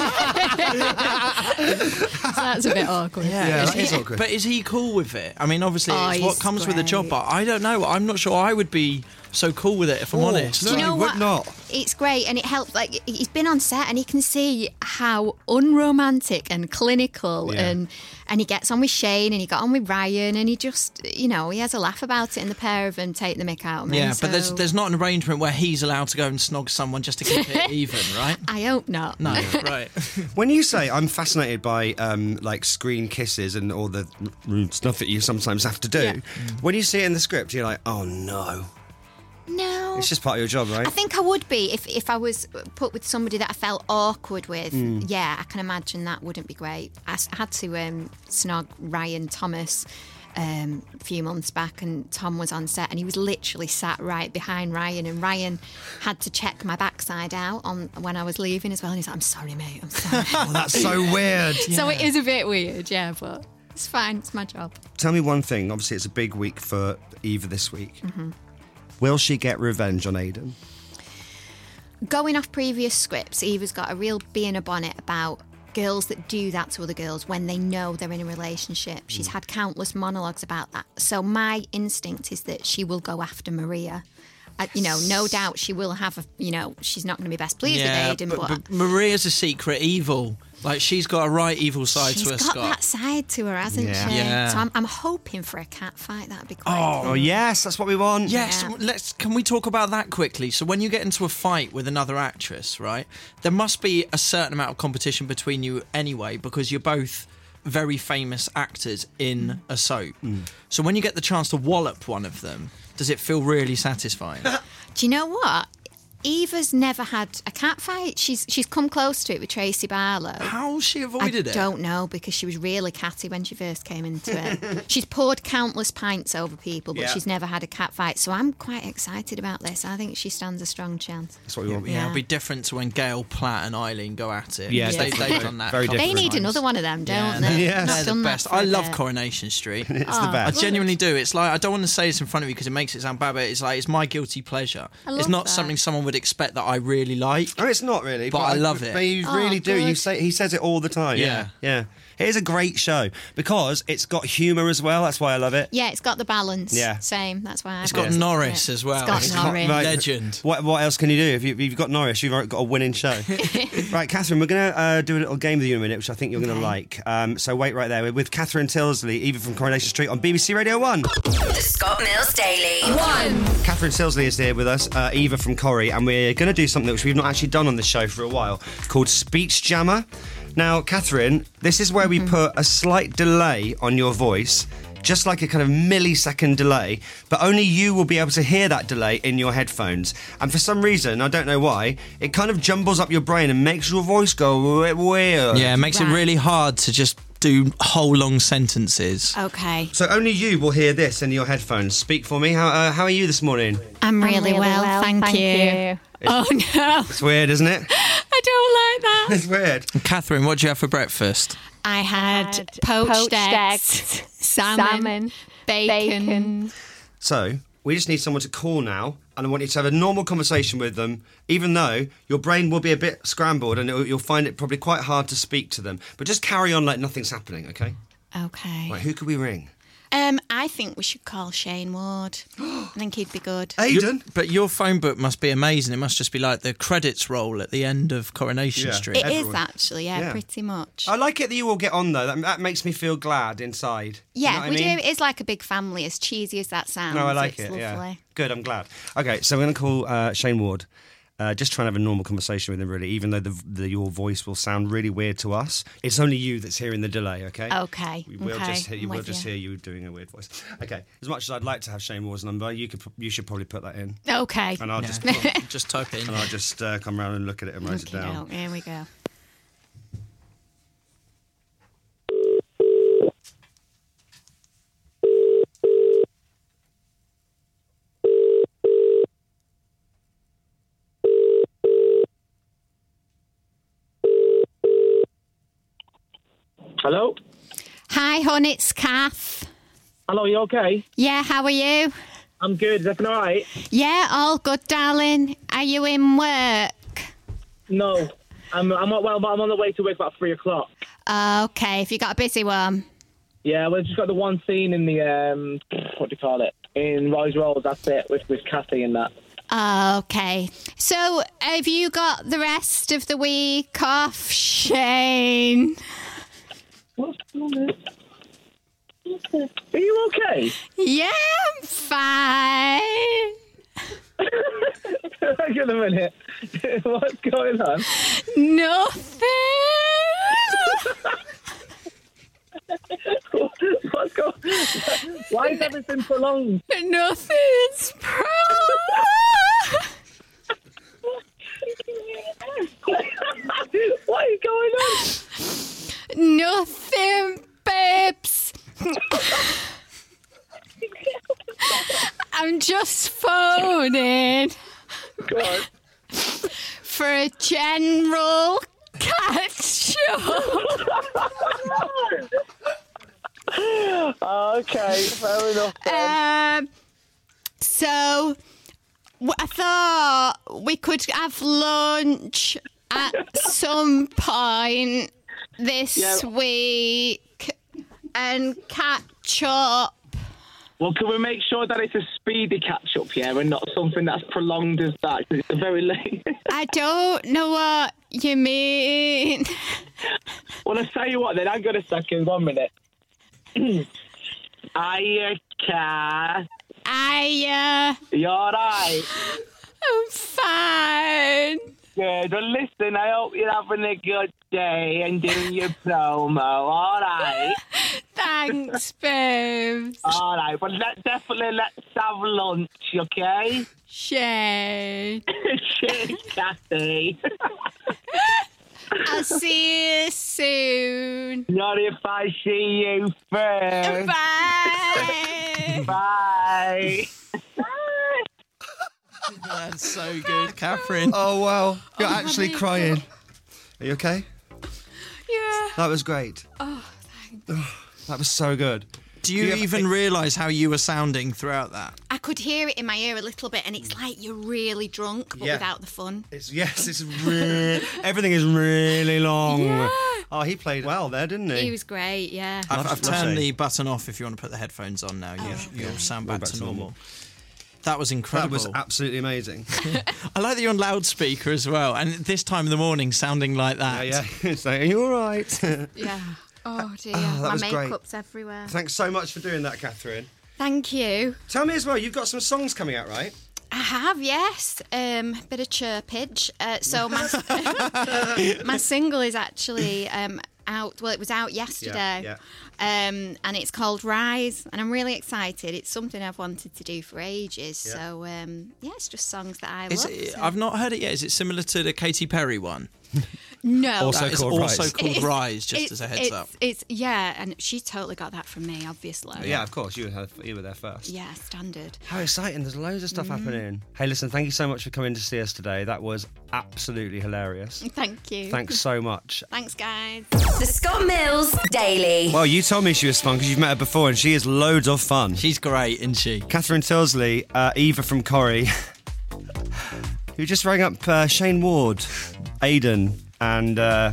Speaker 11: have. So that's a bit awkward.
Speaker 4: Yeah, is he- But is he cool with it? I mean, obviously,
Speaker 11: Oh,
Speaker 4: it's what
Speaker 11: he's
Speaker 4: comes with the job,
Speaker 11: great.
Speaker 4: but I don't know. I'm not sure I would be so cool with it, if I'm
Speaker 3: Oh,
Speaker 4: honest.
Speaker 11: Do you know what? It's great, and it helps. Like he's been on set, and he can see how unromantic and clinical,
Speaker 4: Yeah.
Speaker 11: and and he gets on with Shane, and he got on with Ryan, and he just, you know, he has a laugh about it, and the pair of them take the mick out of me.
Speaker 4: Yeah,
Speaker 11: so
Speaker 4: but there's there's not an arrangement where he's allowed to go and snog someone just to keep it even, right?
Speaker 11: I hope not.
Speaker 4: No, right.
Speaker 3: When you say I'm fascinated by um, like screen kisses and all the rude stuff that you sometimes have to do,
Speaker 11: Yeah.
Speaker 3: when you see it in the script, you're like, oh no.
Speaker 11: No.
Speaker 3: It's just part of your job, right?
Speaker 11: I think I would be if, if I was put with somebody that I felt awkward with.
Speaker 3: Mm.
Speaker 11: Yeah, I can imagine that wouldn't be great. I s- had to um, snog Ryan Thomas um, a few months back, and Tom was on set, and he was literally sat right behind Ryan, and Ryan had to check my backside out on when I was leaving as well, and he's like, I'm sorry, mate, I'm sorry.
Speaker 3: Oh, that's so weird.
Speaker 11: So it is a bit weird, yeah, but it's fine, it's my job.
Speaker 3: Tell me one thing. Obviously, it's a big week for Eva this week.
Speaker 11: Mm-hmm.
Speaker 3: Will she get revenge on Aidan?
Speaker 11: Going off previous scripts, Eva's got a real bee in a bonnet about girls that do that to other girls when they know they're in a relationship. She's had countless monologues about that. So my instinct is that she will go after Maria. Uh, you know, no doubt she will have a, you know, she's not going to be best pleased
Speaker 4: yeah,
Speaker 11: with Aidan,
Speaker 4: but,
Speaker 11: but,
Speaker 4: but Maria's a secret evil. Like, she's got a right evil side
Speaker 11: she's
Speaker 4: to her,
Speaker 11: got
Speaker 4: Scott.
Speaker 11: that side to her, hasn't
Speaker 3: Yeah.
Speaker 11: she?
Speaker 4: Yeah.
Speaker 11: So I'm, I'm hoping for a cat fight. That'd be quite
Speaker 4: Oh,
Speaker 11: cool.
Speaker 3: Oh, yes, that's what we want.
Speaker 4: Yes,
Speaker 11: Yeah.
Speaker 4: let's. Can we talk about that quickly? So when you get into a fight with another actress, right, there must be a certain amount of competition between you anyway, because you're both very famous actors in a soap. So when you get the chance to wallop one of them, does it feel really satisfying?
Speaker 11: Do you know what? Eva's never had a cat fight. She's she's come close to it with Tracy Barlow.
Speaker 4: How she avoided
Speaker 11: I
Speaker 4: it?
Speaker 11: don't know, because she was really catty when she first came into it. She's poured countless pints over people, but
Speaker 3: Yeah.
Speaker 11: she's never had a cat fight. So I'm quite excited about this. I think she stands a strong chance.
Speaker 3: That's what we want.
Speaker 4: Yeah,
Speaker 11: Yeah.
Speaker 4: it'll be different to when Gail Platt and Eileen go at it.
Speaker 3: Yeah,
Speaker 4: they,
Speaker 3: definitely.
Speaker 4: they've done that.
Speaker 3: Very
Speaker 4: a couple
Speaker 11: They
Speaker 3: different.
Speaker 4: of
Speaker 11: need
Speaker 4: times.
Speaker 11: another one of them, don't
Speaker 4: Yeah,
Speaker 11: they?
Speaker 3: Yes.
Speaker 11: Not
Speaker 4: They're the
Speaker 11: done that
Speaker 4: best.
Speaker 11: for
Speaker 4: I
Speaker 11: a
Speaker 4: love
Speaker 11: bit.
Speaker 4: Coronation Street.
Speaker 3: It's
Speaker 11: Oh,
Speaker 3: the best.
Speaker 4: I genuinely do. It's like, I don't want to say this in front of you because it makes it sound bad, but it's like, it's my guilty pleasure.
Speaker 11: I love
Speaker 4: It's not
Speaker 11: that.
Speaker 4: something someone would expect that I really like.
Speaker 3: Oh, it's not really,
Speaker 4: But I love it.
Speaker 3: But you
Speaker 11: Oh,
Speaker 3: really do. You
Speaker 11: good.
Speaker 3: say he says it all the time.
Speaker 4: Yeah.
Speaker 3: yeah. It is a great show because it's got humour as well. That's why I love it.
Speaker 11: Yeah, it's got the balance.
Speaker 3: Yeah.
Speaker 11: Same. That's why I
Speaker 4: It's got
Speaker 11: fancy
Speaker 4: Norris
Speaker 11: it.
Speaker 4: as well.
Speaker 11: It's got
Speaker 4: It's
Speaker 3: got-
Speaker 11: Norris.
Speaker 3: right.
Speaker 4: Legend.
Speaker 3: What what else can you do if, you, if you've got Norris? You've got a winning show. Right, Catherine, we're going to uh, do a little game with you in a minute, which I think you're going to like. Um, so wait right there. We're with Catherine Tilsley, Eva from Coronation Street on B B C Radio One.
Speaker 1: The Scott Mills Daily. One.
Speaker 3: Catherine Tilsley is here with us, uh, Eva from Corrie, and we're going to do something which we've not actually done on the show for a while, called Speech Jammer. Now, Catherine, this is where we put a slight delay on your voice, just like a kind of millisecond delay, but only you will be able to hear that delay in your headphones. And for some reason, I don't know why, it kind of jumbles up your brain and makes your voice go a bit weird.
Speaker 4: Yeah, it makes it
Speaker 11: Right.
Speaker 4: really hard to just do whole long sentences.
Speaker 11: Okay.
Speaker 3: So only you will hear this in your headphones. Speak for me. How uh, how are you this morning?
Speaker 11: I'm really,
Speaker 12: really
Speaker 11: well,
Speaker 12: well,
Speaker 11: thank,
Speaker 12: thank
Speaker 11: you.
Speaker 12: you.
Speaker 11: Oh no,
Speaker 3: It's weird, isn't it?
Speaker 11: I don't like that.
Speaker 3: It's weird.
Speaker 4: Catherine, what do you have for breakfast?
Speaker 11: I had,
Speaker 12: Had
Speaker 11: poached,
Speaker 12: poached
Speaker 11: eggs,
Speaker 12: eggs,
Speaker 11: salmon,
Speaker 12: salmon,
Speaker 11: bacon.
Speaker 12: bacon.
Speaker 3: So, we just need someone to call now, and I want you to have a normal conversation with them, even though your brain will be a bit scrambled and it'll, you'll find it probably quite hard to speak to them. But just carry on like nothing's happening, okay?
Speaker 11: Okay.
Speaker 3: Right, who could we ring?
Speaker 11: Um, I think we should call Shane Ward. I think he'd be good.
Speaker 3: Aidan?
Speaker 4: But your phone book must be amazing. It must just be like the credits roll at the end of Coronation
Speaker 3: Yeah.
Speaker 4: Street.
Speaker 11: It is
Speaker 3: everyone.
Speaker 11: actually, yeah,
Speaker 3: Yeah.
Speaker 11: pretty much.
Speaker 3: I like it that you all get on, though. That, that makes me feel glad inside.
Speaker 11: yeah,
Speaker 3: You know what
Speaker 11: we
Speaker 3: I mean?
Speaker 11: do. It is like a big family, as cheesy as that sounds.
Speaker 3: No, I like
Speaker 11: it's
Speaker 3: it, yeah.
Speaker 11: lovely.
Speaker 3: Good, I'm glad. Okay, so we're going to call uh, Shane Ward. Uh, just trying to have a normal conversation with him, really, even though the, the, your voice will sound really weird to us. It's only you that's hearing the delay, okay?
Speaker 11: Okay,
Speaker 3: We will
Speaker 11: okay,
Speaker 3: just hear, you
Speaker 11: I'm
Speaker 3: will
Speaker 11: with
Speaker 3: just
Speaker 11: you.
Speaker 3: hear you doing a weird voice. Okay, as much as I'd like to have Shane Ward's number, you could you should probably put that in.
Speaker 11: Okay.
Speaker 3: And I'll just
Speaker 4: just type in.
Speaker 3: and I'll just uh, come round and look at it and write it down.
Speaker 11: Okey-doke, here we go.
Speaker 15: Hello?
Speaker 11: Hi, hon, it's Kath.
Speaker 15: Hello, you okay?
Speaker 11: Yeah, how are you?
Speaker 15: I'm good. Is everything all right?
Speaker 11: Yeah, all good, darling. Are you in work?
Speaker 15: No. I'm, I'm, well, I'm on the way to work about three o'clock.
Speaker 11: Okay, if you got a busy one.
Speaker 15: Yeah, we've just got the one scene in the, um, what do you call it? In Rise Rolls, that's it, with, with Kathy and that.
Speaker 11: Okay. So, have you got the rest of the week off, Shane?
Speaker 15: What's going on? Are you okay?
Speaker 11: Yeah, I'm fine.
Speaker 15: Hang on a minute. What's going on?
Speaker 11: Nothing.
Speaker 15: What's going on? Why is everything prolonged?
Speaker 11: Nothing's prolonged.
Speaker 15: What is going on?
Speaker 11: Nothing, babes. just phoning
Speaker 15: Go on.
Speaker 11: for a general catch
Speaker 15: Okay, fair enough. Then.
Speaker 11: Um, so w- I thought we could have lunch at some point this
Speaker 15: Yeah.
Speaker 11: week and catch up.
Speaker 15: Well, can we make sure that it's a speedy catch-up, yeah, and not something that's prolonged as that? 'Cause it's very late.
Speaker 11: I don't know what you mean.
Speaker 15: Well, I'll tell you what, then. Hang on a second. One minute. Hiya, Kat.
Speaker 11: I, uh,
Speaker 15: You all right?
Speaker 11: I'm fine.
Speaker 15: Good. Well, listen, I hope you're having a good day and doing your promo. All right?
Speaker 11: Thanks, babes.
Speaker 15: All right. Well, let, definitely let's have lunch, okay?
Speaker 11: Shane.
Speaker 15: Cheers, Kathy.
Speaker 11: I'll see you soon.
Speaker 15: Not if I see you first.
Speaker 11: Bye.
Speaker 15: Bye.
Speaker 4: That's so good, Catherine.
Speaker 3: Oh, wow. You're
Speaker 11: Oh,
Speaker 3: actually
Speaker 11: honey.
Speaker 3: crying. Are you okay?
Speaker 11: Yeah.
Speaker 3: That was great.
Speaker 11: Oh, thanks.
Speaker 3: That was so good.
Speaker 4: Do you,
Speaker 3: you
Speaker 4: even realise how you were sounding throughout that?
Speaker 11: I could hear it in my ear a little bit, and it's like you're really drunk, but
Speaker 3: Yeah.
Speaker 11: without the fun.
Speaker 3: It's, yes, it's really... everything is really long.
Speaker 11: Yeah.
Speaker 3: Oh, he played well there, didn't he?
Speaker 11: He was great, yeah.
Speaker 4: I've, I've
Speaker 3: Lovely.
Speaker 4: turned the button off if you want to put the headphones on now. You, you'll sound back, to normal. That was incredible.
Speaker 3: That was absolutely amazing.
Speaker 4: I like that you're on loudspeaker as well, and this time in the morning sounding like that.
Speaker 3: Yeah, yeah. It's like, are you all right?
Speaker 11: Yeah. Oh, dear.
Speaker 3: Oh, that
Speaker 11: my
Speaker 3: was great.
Speaker 11: makeup's everywhere.
Speaker 3: Thanks so much for doing that, Catherine.
Speaker 11: Thank you.
Speaker 3: Tell me as well, you've got some songs coming out, right?
Speaker 11: I have, yes. Um, bit of chirpage. Uh, so my my single is actually um, out. Well, it was out yesterday.
Speaker 3: Yeah,
Speaker 11: Um, and it's called Rise, and I'm really excited. It's something I've wanted to do for ages.
Speaker 3: Yeah.
Speaker 11: So um, yeah, it's just songs that I
Speaker 4: Is
Speaker 11: love.
Speaker 4: it,
Speaker 11: so-
Speaker 4: I've not heard it yet. Is it similar to the Katy Perry one?
Speaker 11: No,
Speaker 3: Also
Speaker 4: That is
Speaker 3: called
Speaker 4: also
Speaker 3: Rise.
Speaker 4: called
Speaker 11: It's-
Speaker 4: Rise, just
Speaker 11: it's-
Speaker 4: as a heads
Speaker 11: it's,
Speaker 4: up.
Speaker 11: It's yeah, and she totally got that from me, obviously.
Speaker 3: Yeah, of course. You were, you were there first.
Speaker 11: Yeah, standard.
Speaker 3: How exciting. There's loads of stuff
Speaker 11: Mm.
Speaker 3: happening. Hey, listen, thank you so much for coming to see us today. That was absolutely hilarious.
Speaker 11: Thank you.
Speaker 3: Thanks so much.
Speaker 11: Thanks, guys.
Speaker 1: The Scott Mills Daily.
Speaker 3: Well, you told me she was fun because you've met her before and she is loads of fun.
Speaker 4: She's great, isn't she?
Speaker 3: Catherine Tilsley, uh, Eva from Corrie, who just rang up uh, Shane Ward, Aidan, and uh,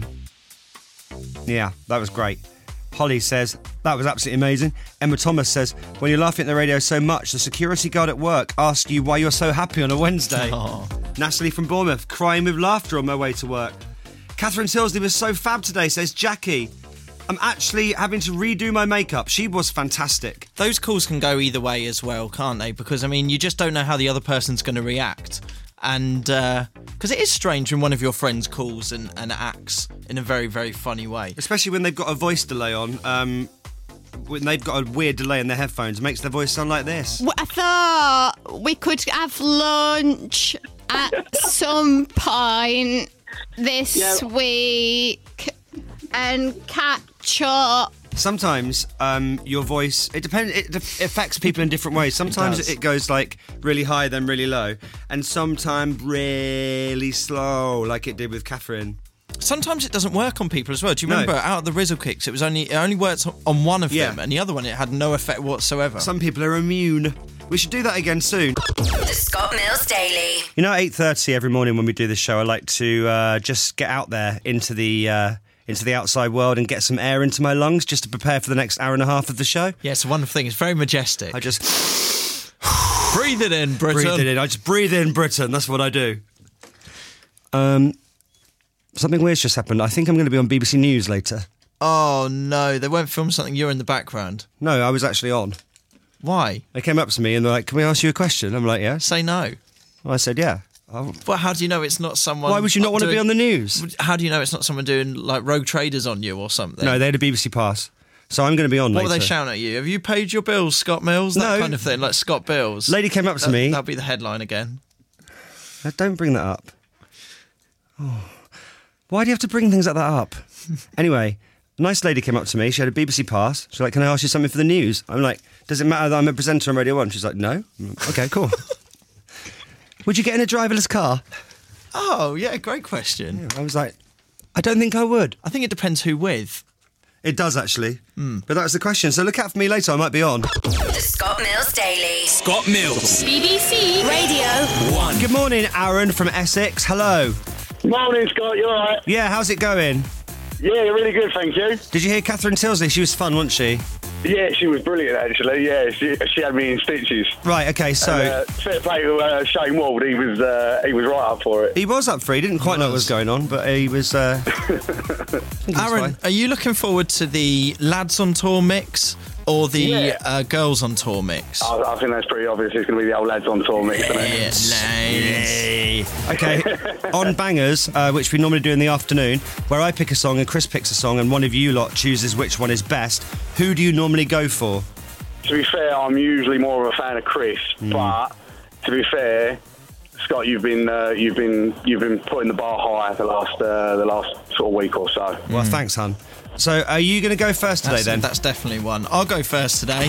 Speaker 3: yeah, that was great. Holly says, that was absolutely amazing. Emma Thomas says, when you're laughing at the radio so much, the security guard at work asked you why you're so happy on a Wednesday.
Speaker 4: Oh.
Speaker 3: Natalie from Bournemouth, crying with laughter on my way to work. Catherine Tilsley was so fab today, says Jackie. I'm actually having to redo my makeup. She was fantastic.
Speaker 4: Those calls can go either way as well, can't they? Because, I mean, you just don't know how the other person's going to react. And, because it is strange when one of your friends calls and, and acts in a very, very funny way.
Speaker 3: Especially when they've got a voice delay on. Um, when they've got a weird delay in their headphones, it makes their voice sound like this.
Speaker 11: Well, I thought we could have lunch at some point this
Speaker 15: Yeah.
Speaker 11: week and catch up.
Speaker 3: Sometimes um, your voice, it depends, it de- affects people in different ways. Sometimes
Speaker 4: does.
Speaker 3: it, it goes like really high, then really low, and sometimes really slow, like it did with Catherine.
Speaker 4: Sometimes it doesn't work on people as well. Do you
Speaker 3: No.
Speaker 4: remember out of the Rizzle Kicks, it was only it only worked on one of
Speaker 3: Yeah.
Speaker 4: them, and the other one it had no effect whatsoever.
Speaker 3: Some people are immune. We should do that again soon.
Speaker 1: The Scott Mills Daily.
Speaker 3: You know, at eight thirty every morning when we do this show, I like to uh, just get out there into the uh, into the outside world and get some air into my lungs just to prepare for the next hour and a half of the show.
Speaker 4: Yeah, it's a wonderful thing. It's very majestic.
Speaker 3: I just
Speaker 4: breathe it in, Britain.
Speaker 3: breathe it in. I just breathe in Britain. That's what I do. Um, something weird's just happened. I think I'm going to be on B B C News later.
Speaker 4: Oh no, they won't film something. You're in the background.
Speaker 3: No, I was actually on.
Speaker 4: Why?
Speaker 3: They came up to me and they're like, "Can we ask you a question?" I'm like, "Yeah."
Speaker 4: Say no.
Speaker 3: Well, I said, "Yeah." Oh.
Speaker 4: Well, how do you know it's not someone?
Speaker 3: Why would you not want to be
Speaker 4: doing-
Speaker 3: on the news?
Speaker 4: How do you know it's not someone doing like rogue traders on you or something?
Speaker 3: No, they had a B B C pass, so I'm going to be on
Speaker 4: What
Speaker 3: later.
Speaker 4: were they shouting at you? Have you paid your bills, Scott Mills? That
Speaker 3: No.
Speaker 4: kind of thing, like Scott Bills.
Speaker 3: Lady came up to
Speaker 4: That-
Speaker 3: me.
Speaker 4: That'll be the headline again.
Speaker 3: Uh, Don't bring that up. Oh. Why do you have to bring things like that up? Anyway, a nice lady came up to me. She had a B B C pass. She's like, "Can I ask you something for the news?" I'm like, does it matter that I'm a presenter on Radio one? She's like, no. Okay, cool. Would you get in a driverless car?
Speaker 4: Oh, yeah, great question.
Speaker 3: Yeah, I was like, I don't think I would.
Speaker 4: I think it depends who with.
Speaker 3: It does, actually.
Speaker 4: Mm.
Speaker 3: But that was the question, so look out for me later, I might be on.
Speaker 1: The Scott Mills Daily.
Speaker 2: Scott Mills.
Speaker 1: B B C Radio
Speaker 2: one.
Speaker 3: Good morning, Aaron from Essex. Hello.
Speaker 16: Morning, Scott. You all right?
Speaker 3: Yeah, how's it going?
Speaker 16: Yeah, really good, thank you.
Speaker 3: Did you hear Catherine Tilsley? She was fun, wasn't she?
Speaker 16: Yeah, she was brilliant, actually. Yeah, she, she had me in stitches.
Speaker 3: Right, okay, so...
Speaker 16: And, uh, fair play to uh, Shane Wald. He was, uh, he was right up for it.
Speaker 3: He was up for it. He didn't quite know what was going on, but he was... Uh...
Speaker 4: Aaron, are you looking forward to the lads on tour mix or the
Speaker 16: Yeah.
Speaker 4: uh, girls on tour mix?
Speaker 16: I, I think that's pretty obvious. It's going to be the old lads on tour mix, isn't it?
Speaker 4: Yes.
Speaker 3: Okay, on Bangers, uh, which we normally do in the afternoon, where I pick a song and Chris picks a song and one of you lot chooses which one is best, who do you normally go for?
Speaker 16: To be fair, I'm usually more of a fan of Chris,
Speaker 3: Mm.
Speaker 16: but to be fair, Scott, you've been uh, you've been you've been putting the bar high the last uh, the last sort of week or so.
Speaker 3: Well, thanks, hun. So, are you going to go first today,
Speaker 4: That's,
Speaker 3: then?
Speaker 4: that's definitely one. I'll go first today.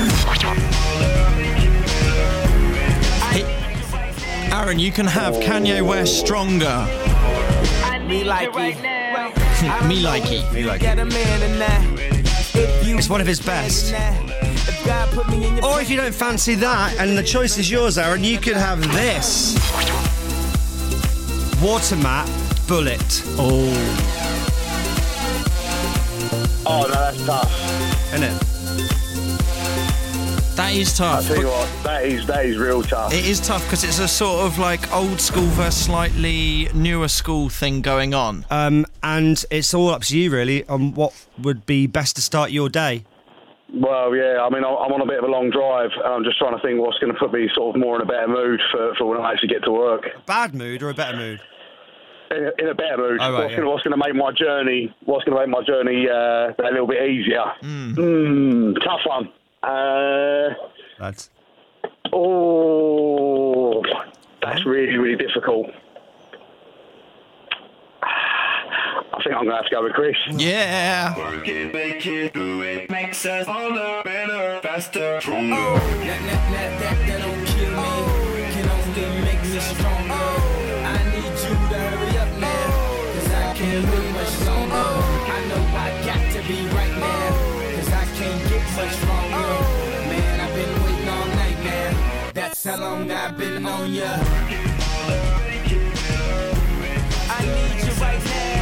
Speaker 4: Hey, Aaron, you can have Kanye West Stronger.
Speaker 17: Me like
Speaker 4: Me likey.
Speaker 3: Me likey. It's one of his best. Or if you don't fancy that, and the choice is yours, Aaron, you could have this. Watermat Bullet.
Speaker 4: Oh.
Speaker 16: Oh, no, that's tough.
Speaker 3: Isn't it?
Speaker 4: That is tough.
Speaker 16: I tell you what, that is that is real tough.
Speaker 4: It is tough because it's a sort of like old school versus slightly newer school thing going on.
Speaker 3: Um, and it's all up to you, really, on what would be best to start your day.
Speaker 16: Well, yeah, I mean, I'm on a bit of a long drive, and I'm just trying to think what's going to put me sort of more in a better mood for, for when I actually get to work.
Speaker 3: Bad mood or a better mood?
Speaker 16: In a, in a better mood.
Speaker 3: Oh, right,
Speaker 16: what's
Speaker 3: yeah.
Speaker 16: going to make my journey? What's going to make my journey uh, a little bit easier?
Speaker 3: Mm.
Speaker 16: Mm, tough one. Uh,
Speaker 3: Lads.
Speaker 16: Oh, that's really, really difficult. I think I'm going to have to go with Chris.
Speaker 4: Yeah.
Speaker 17: Work it, make it, do it, makes us harder, better, faster, stronger.
Speaker 18: That, that, that, that, that don't kill me, can only make me stronger. I need you to hurry up now, cause I can't wait much longer. I know I got to be right now, cause I can't get much stronger. Man, I've been waiting all night now, that's how long I've been on ya. I need you right now.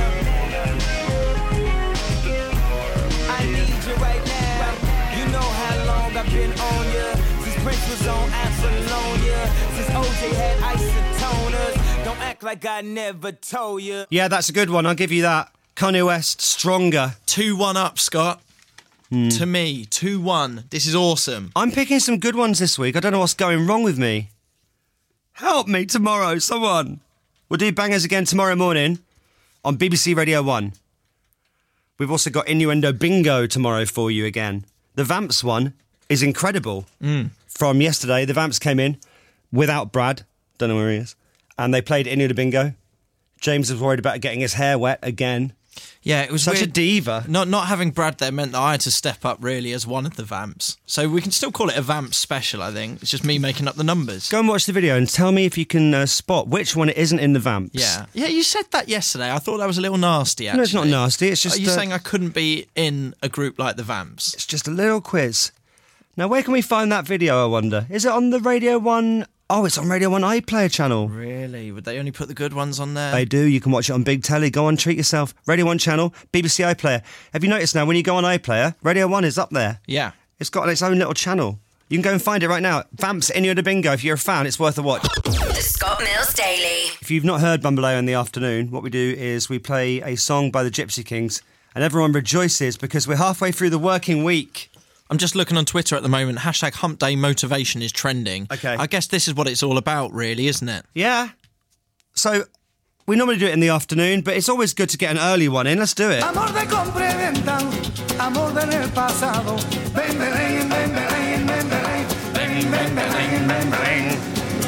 Speaker 18: I need you right now. You know how long I've been on ya. Since Prince was on Apollonia. Since O J had isotoners. Don't act like I never told ya.
Speaker 3: Yeah, that's a good one. I'll give you that. Kanye West, Stronger.
Speaker 4: two one up, Scott.
Speaker 3: Mm.
Speaker 4: To me, two one. This is awesome.
Speaker 3: I'm picking some good ones this week. I don't know what's going wrong with me. Help me tomorrow, someone. We'll do Bangers again tomorrow morning on B B C Radio one. We've also got Innuendo Bingo tomorrow for you again. The Vamps one is incredible.
Speaker 4: Mm.
Speaker 3: From yesterday, the Vamps came in without Brad. Don't know where he is. And they played Innuendo Bingo. James was worried about getting his hair wet again.
Speaker 4: Yeah, it was
Speaker 3: Such
Speaker 4: weird.
Speaker 3: a diva.
Speaker 4: Not not having Brad there meant that I had to step up really as one of the Vamps. So we can still call it a Vamps special, I think. It's just me making up the numbers.
Speaker 3: Go and watch the video and tell me if you can uh, spot which one it isn't in the Vamps.
Speaker 4: Yeah. Yeah, you said that yesterday. I thought that was a little nasty, actually.
Speaker 3: No, it's not nasty. It's just...
Speaker 4: Are you
Speaker 3: uh,
Speaker 4: saying I couldn't be in a group like the Vamps?
Speaker 3: It's just a little quiz. Now, where can we find that video, I wonder? Is it on the Radio one... Oh, it's on Radio one iPlayer channel.
Speaker 4: Really? Would they only put the good ones on there?
Speaker 3: They do. You can watch it on big telly. Go on, treat yourself. Radio one channel, B B C iPlayer. Have you noticed now, when you go on iPlayer, Radio one is up there.
Speaker 4: Yeah.
Speaker 3: It's got its own little channel. You can go and find it right now. Vamps, Innuendo Bingo. If you're a fan, it's worth a watch.
Speaker 1: The Scott Mills Daily.
Speaker 3: If you've not heard Bumbaleo in the afternoon, what we do is we play a song by the Gypsy Kings, and everyone rejoices because we're halfway through the working week.
Speaker 4: I'm just looking on Twitter at the moment. Hashtag Hump Day Motivation is trending.
Speaker 3: Okay.
Speaker 4: I guess this is what it's all about, really, isn't it?
Speaker 3: Yeah. So, we normally do it in the afternoon, but it's always good to get an early one in. Let's do it.
Speaker 17: Amor de compra y venta, amor del pasado. Ven, ven, ven, ven, ven, ven, ven, ven, ven, ven, ven.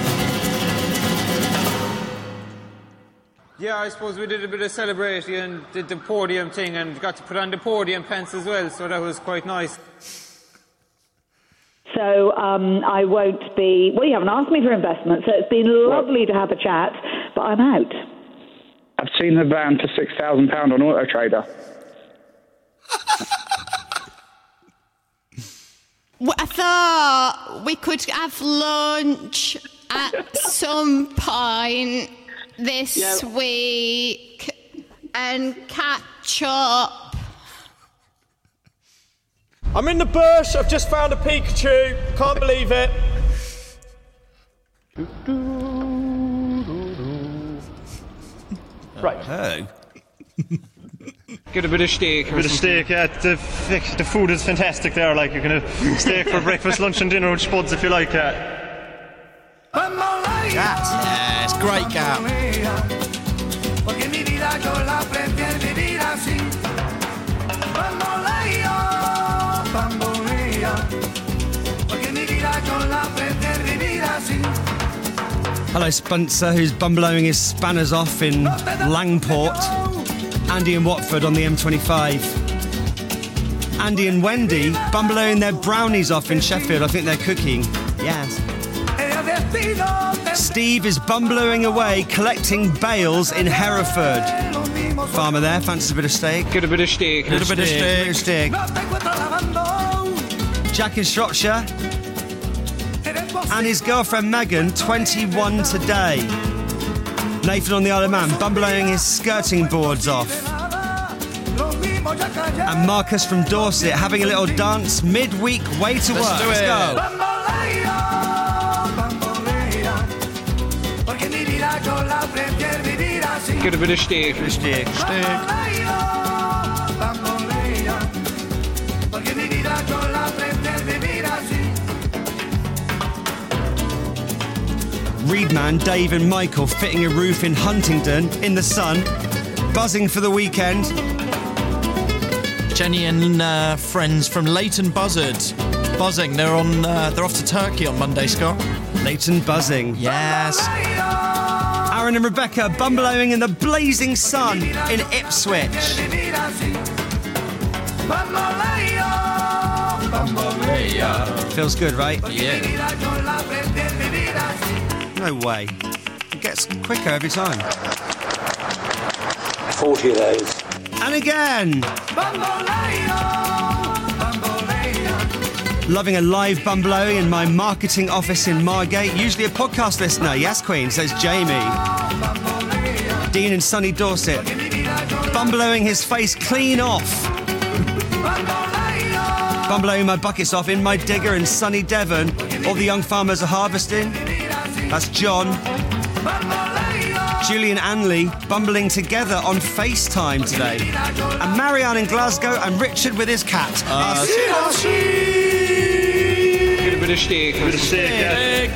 Speaker 19: Yeah, I suppose we did a bit of celebrating and did the podium thing and got to put on the podium pants as well, so that was quite nice.
Speaker 20: So um, I won't be... Well, you haven't asked me for investment, so it's been lovely to have a chat, but I'm out.
Speaker 21: I've seen the van for six thousand pounds on Auto Trader.
Speaker 11: Well, I thought we could have lunch at some point this
Speaker 21: Yeah.
Speaker 11: week and catch up.
Speaker 22: I'm in the bush. I've just found a Pikachu. Can't believe it.
Speaker 10: Right.
Speaker 3: Oh.
Speaker 10: Get a bit of steak.
Speaker 23: A bit of steak, yeah. The, the food is fantastic there. Like, you can have steak for breakfast, lunch, and dinner with spuds if you like it.
Speaker 4: Yeah, it's great, Gap.
Speaker 17: Porque mi vida yo la prefiero vivir así. Bamboleo, bamboleo. Porque mi vida yo la prefiero vivir así.
Speaker 3: Hello, Spencer, who's bumbleowing his spanners off in Langport. Andy and Watford on the M twenty-five. Andy and Wendy bumbleowing their brownies off in Sheffield. I think they're cooking. Yes. Steve is bumbleowing away, collecting bales in Hereford. Farmer there, fancies a bit of steak.
Speaker 10: Get a bit of steak.
Speaker 3: A little bit of steak. A bit of steak. Jack in Shropshire. And his girlfriend Megan, twenty-one today. Nathan on the Isle of Man, bumbleowing his skirting boards off. And Marcus from Dorset having a little dance midweek way to work.
Speaker 4: Let's do it.
Speaker 3: Let's go.
Speaker 10: Get a bit of steak.
Speaker 3: Bit of steak. Steak. Reedman, Dave and Michael fitting a roof in Huntingdon in the sun, buzzing for the weekend.
Speaker 4: Jenny and uh, friends from Leighton Buzzard buzzing. They're on. Uh, they're off to Turkey on Monday, Scott.
Speaker 3: Leighton buzzing.
Speaker 4: Yes.
Speaker 3: Aaron and Rebecca bumbleowing in the blazing sun in Ipswich. Feels good, right?
Speaker 4: Yeah.
Speaker 3: No way. It gets quicker every time.
Speaker 24: forty of those.
Speaker 3: And again. Loving a live bumbleowing in my marketing office in Margate. Usually a podcast listener. Yes, Queen, says Jamie. Dean in sunny Dorset. Bumbleowing his face clean off. Bumbleowing my buckets off in my digger in sunny Devon. All the young farmers are harvesting. That's John. Julie and Anley bumbling together on FaceTime today. And Marianne in Glasgow and Richard with his cat.
Speaker 4: Uh,
Speaker 10: Get a bit of steak.
Speaker 23: A bit of steak, yeah.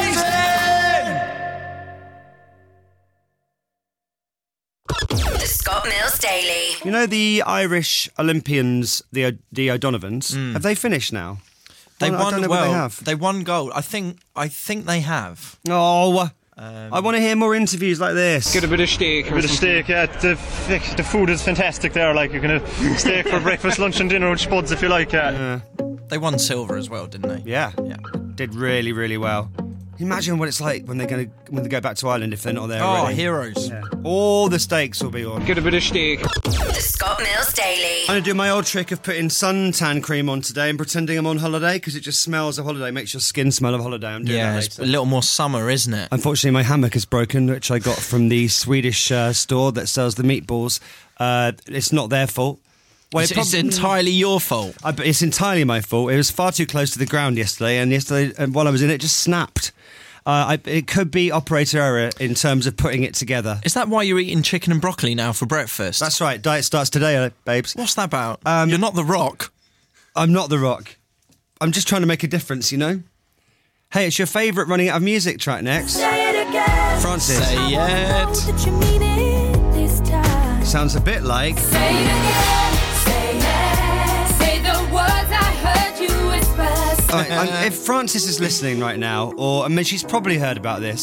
Speaker 1: The Scott Mills Daily.
Speaker 3: You know the Irish Olympians, the the O'Donovans,
Speaker 4: Mm.
Speaker 3: have they finished now?
Speaker 4: They
Speaker 3: I don't- I
Speaker 4: won.
Speaker 3: don't know
Speaker 4: well,
Speaker 3: what they have.
Speaker 4: they won gold. I think. I think they have.
Speaker 3: Oh,
Speaker 4: Um,
Speaker 3: I want to hear more interviews like this.
Speaker 10: Get a bit of steak.
Speaker 23: A bit of steak, yeah. The, the food is fantastic there. Like, you can have steak for breakfast, lunch, and dinner with spuds if you like it.
Speaker 3: Yeah.
Speaker 4: They won silver as well, didn't they?
Speaker 3: Yeah.
Speaker 4: Yeah.
Speaker 3: Did really, really well. Imagine what it's like when they're going to when they go back to Ireland if they're not there
Speaker 4: Oh,
Speaker 3: already.
Speaker 4: heroes.
Speaker 3: Yeah. All the stakes will be on.
Speaker 10: Get a bit of steak.
Speaker 1: The Scott Mills Daily.
Speaker 3: I'm going to do my old trick of putting suntan cream on today and pretending I'm on holiday because it just smells of holiday, makes your skin smell of holiday. I'm doing
Speaker 4: Yeah,
Speaker 3: that
Speaker 4: it's
Speaker 3: later.
Speaker 4: a little more summer, isn't it?
Speaker 3: Unfortunately, my hammock is broken, which I got from the Swedish uh, store that sells the meatballs. Uh, it's not their fault. Well,
Speaker 4: it's,
Speaker 3: it prob-
Speaker 4: it's entirely your fault.
Speaker 3: I, but it's entirely my fault. It was far too close to the ground yesterday, and yesterday, and while I was in it, it just snapped. Uh, I, it could be operator error in terms of putting it together.
Speaker 4: Is that why you're eating chicken and broccoli now for breakfast?
Speaker 3: That's right. Diet starts today, uh, babes.
Speaker 4: What's that about?
Speaker 3: Um,
Speaker 4: You're not The Rock.
Speaker 3: I'm not The Rock. I'm just trying to make a difference, you know? Hey, it's your favourite running out of music track next.
Speaker 17: Say it again.
Speaker 3: Francis.
Speaker 4: Say it.
Speaker 17: That you mean it this time.
Speaker 3: Sounds a bit like...
Speaker 17: Say it again. Say it. Say the words I heard you whisper.
Speaker 3: All right, um, if Francis is listening right now, or I mean, she's probably heard about this.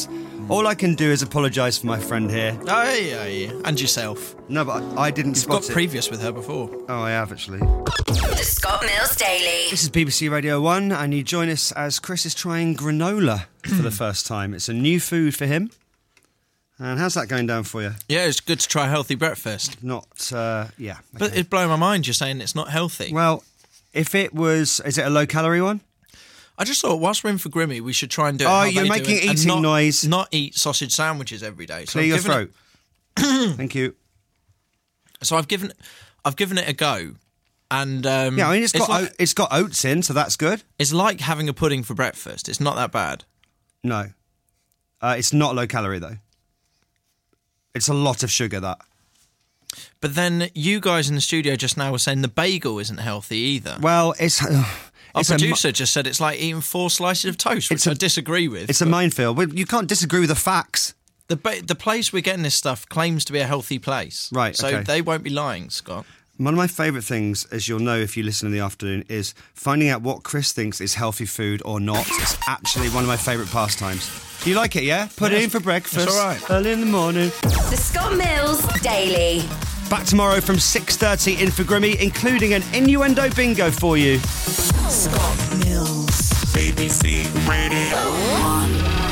Speaker 3: All I can do is apologise for my friend here.
Speaker 4: Oh, yeah, yeah. And yourself.
Speaker 3: No, but I, I didn't
Speaker 4: You've
Speaker 3: spot
Speaker 4: got
Speaker 3: it.
Speaker 4: previous with her before.
Speaker 3: Oh, I have, actually.
Speaker 1: The Scott Mills Daily.
Speaker 3: This is B B C Radio one, and you join us as Chris is trying granola for the first time. It's a new food for him. And how's that going down for you?
Speaker 4: Yeah, it's good to try healthy breakfast.
Speaker 3: Not, uh, yeah. Okay.
Speaker 4: But it blew my mind you're saying it's not healthy.
Speaker 3: Well, if it was... Is it a low-calorie one?
Speaker 4: I just thought, whilst we're in for Grimmy, we should try and do it
Speaker 3: Oh,
Speaker 4: how
Speaker 3: you're
Speaker 4: they
Speaker 3: making
Speaker 4: do it, and
Speaker 3: eating
Speaker 4: not,
Speaker 3: noise.
Speaker 4: Not eat sausage sandwiches every day. So
Speaker 3: Clear
Speaker 4: I've
Speaker 3: your
Speaker 4: given
Speaker 3: throat.
Speaker 4: It,
Speaker 3: Thank you.
Speaker 4: So I've given, I've given it a go, and um,
Speaker 3: Yeah, I mean, it's got,
Speaker 4: like,
Speaker 3: o- it's got oats in, so that's good.
Speaker 4: it's like having a pudding for breakfast. It's not that bad.
Speaker 3: No. Uh, it's not low-calorie, though. It's a lot of sugar, that.
Speaker 4: But then you guys in the studio just now were saying the bagel isn't healthy either.
Speaker 3: Well, it's... Uh,
Speaker 4: Our
Speaker 3: it's a
Speaker 4: producer just said it's like eating four slices of toast, which
Speaker 3: It's a-
Speaker 4: I disagree with.
Speaker 3: It's a minefield. Well, you can't disagree with the facts.
Speaker 4: The ba- the place we're getting this stuff claims to be a healthy place.
Speaker 3: Right,
Speaker 4: So
Speaker 3: okay.
Speaker 4: they won't be lying, Scott.
Speaker 3: One of my favourite things, as you'll know if you listen in the afternoon, is finding out what Chris thinks is healthy food or not. It's actually one of my favourite pastimes. Do you like it, yeah? Put it in for breakfast.
Speaker 4: It's all right.
Speaker 3: Early in the morning.
Speaker 1: The Scott Mills Daily.
Speaker 3: Back tomorrow from six thirty in for Grimmy, including an innuendo bingo for you.
Speaker 17: Scott Mills, B B C Radio one.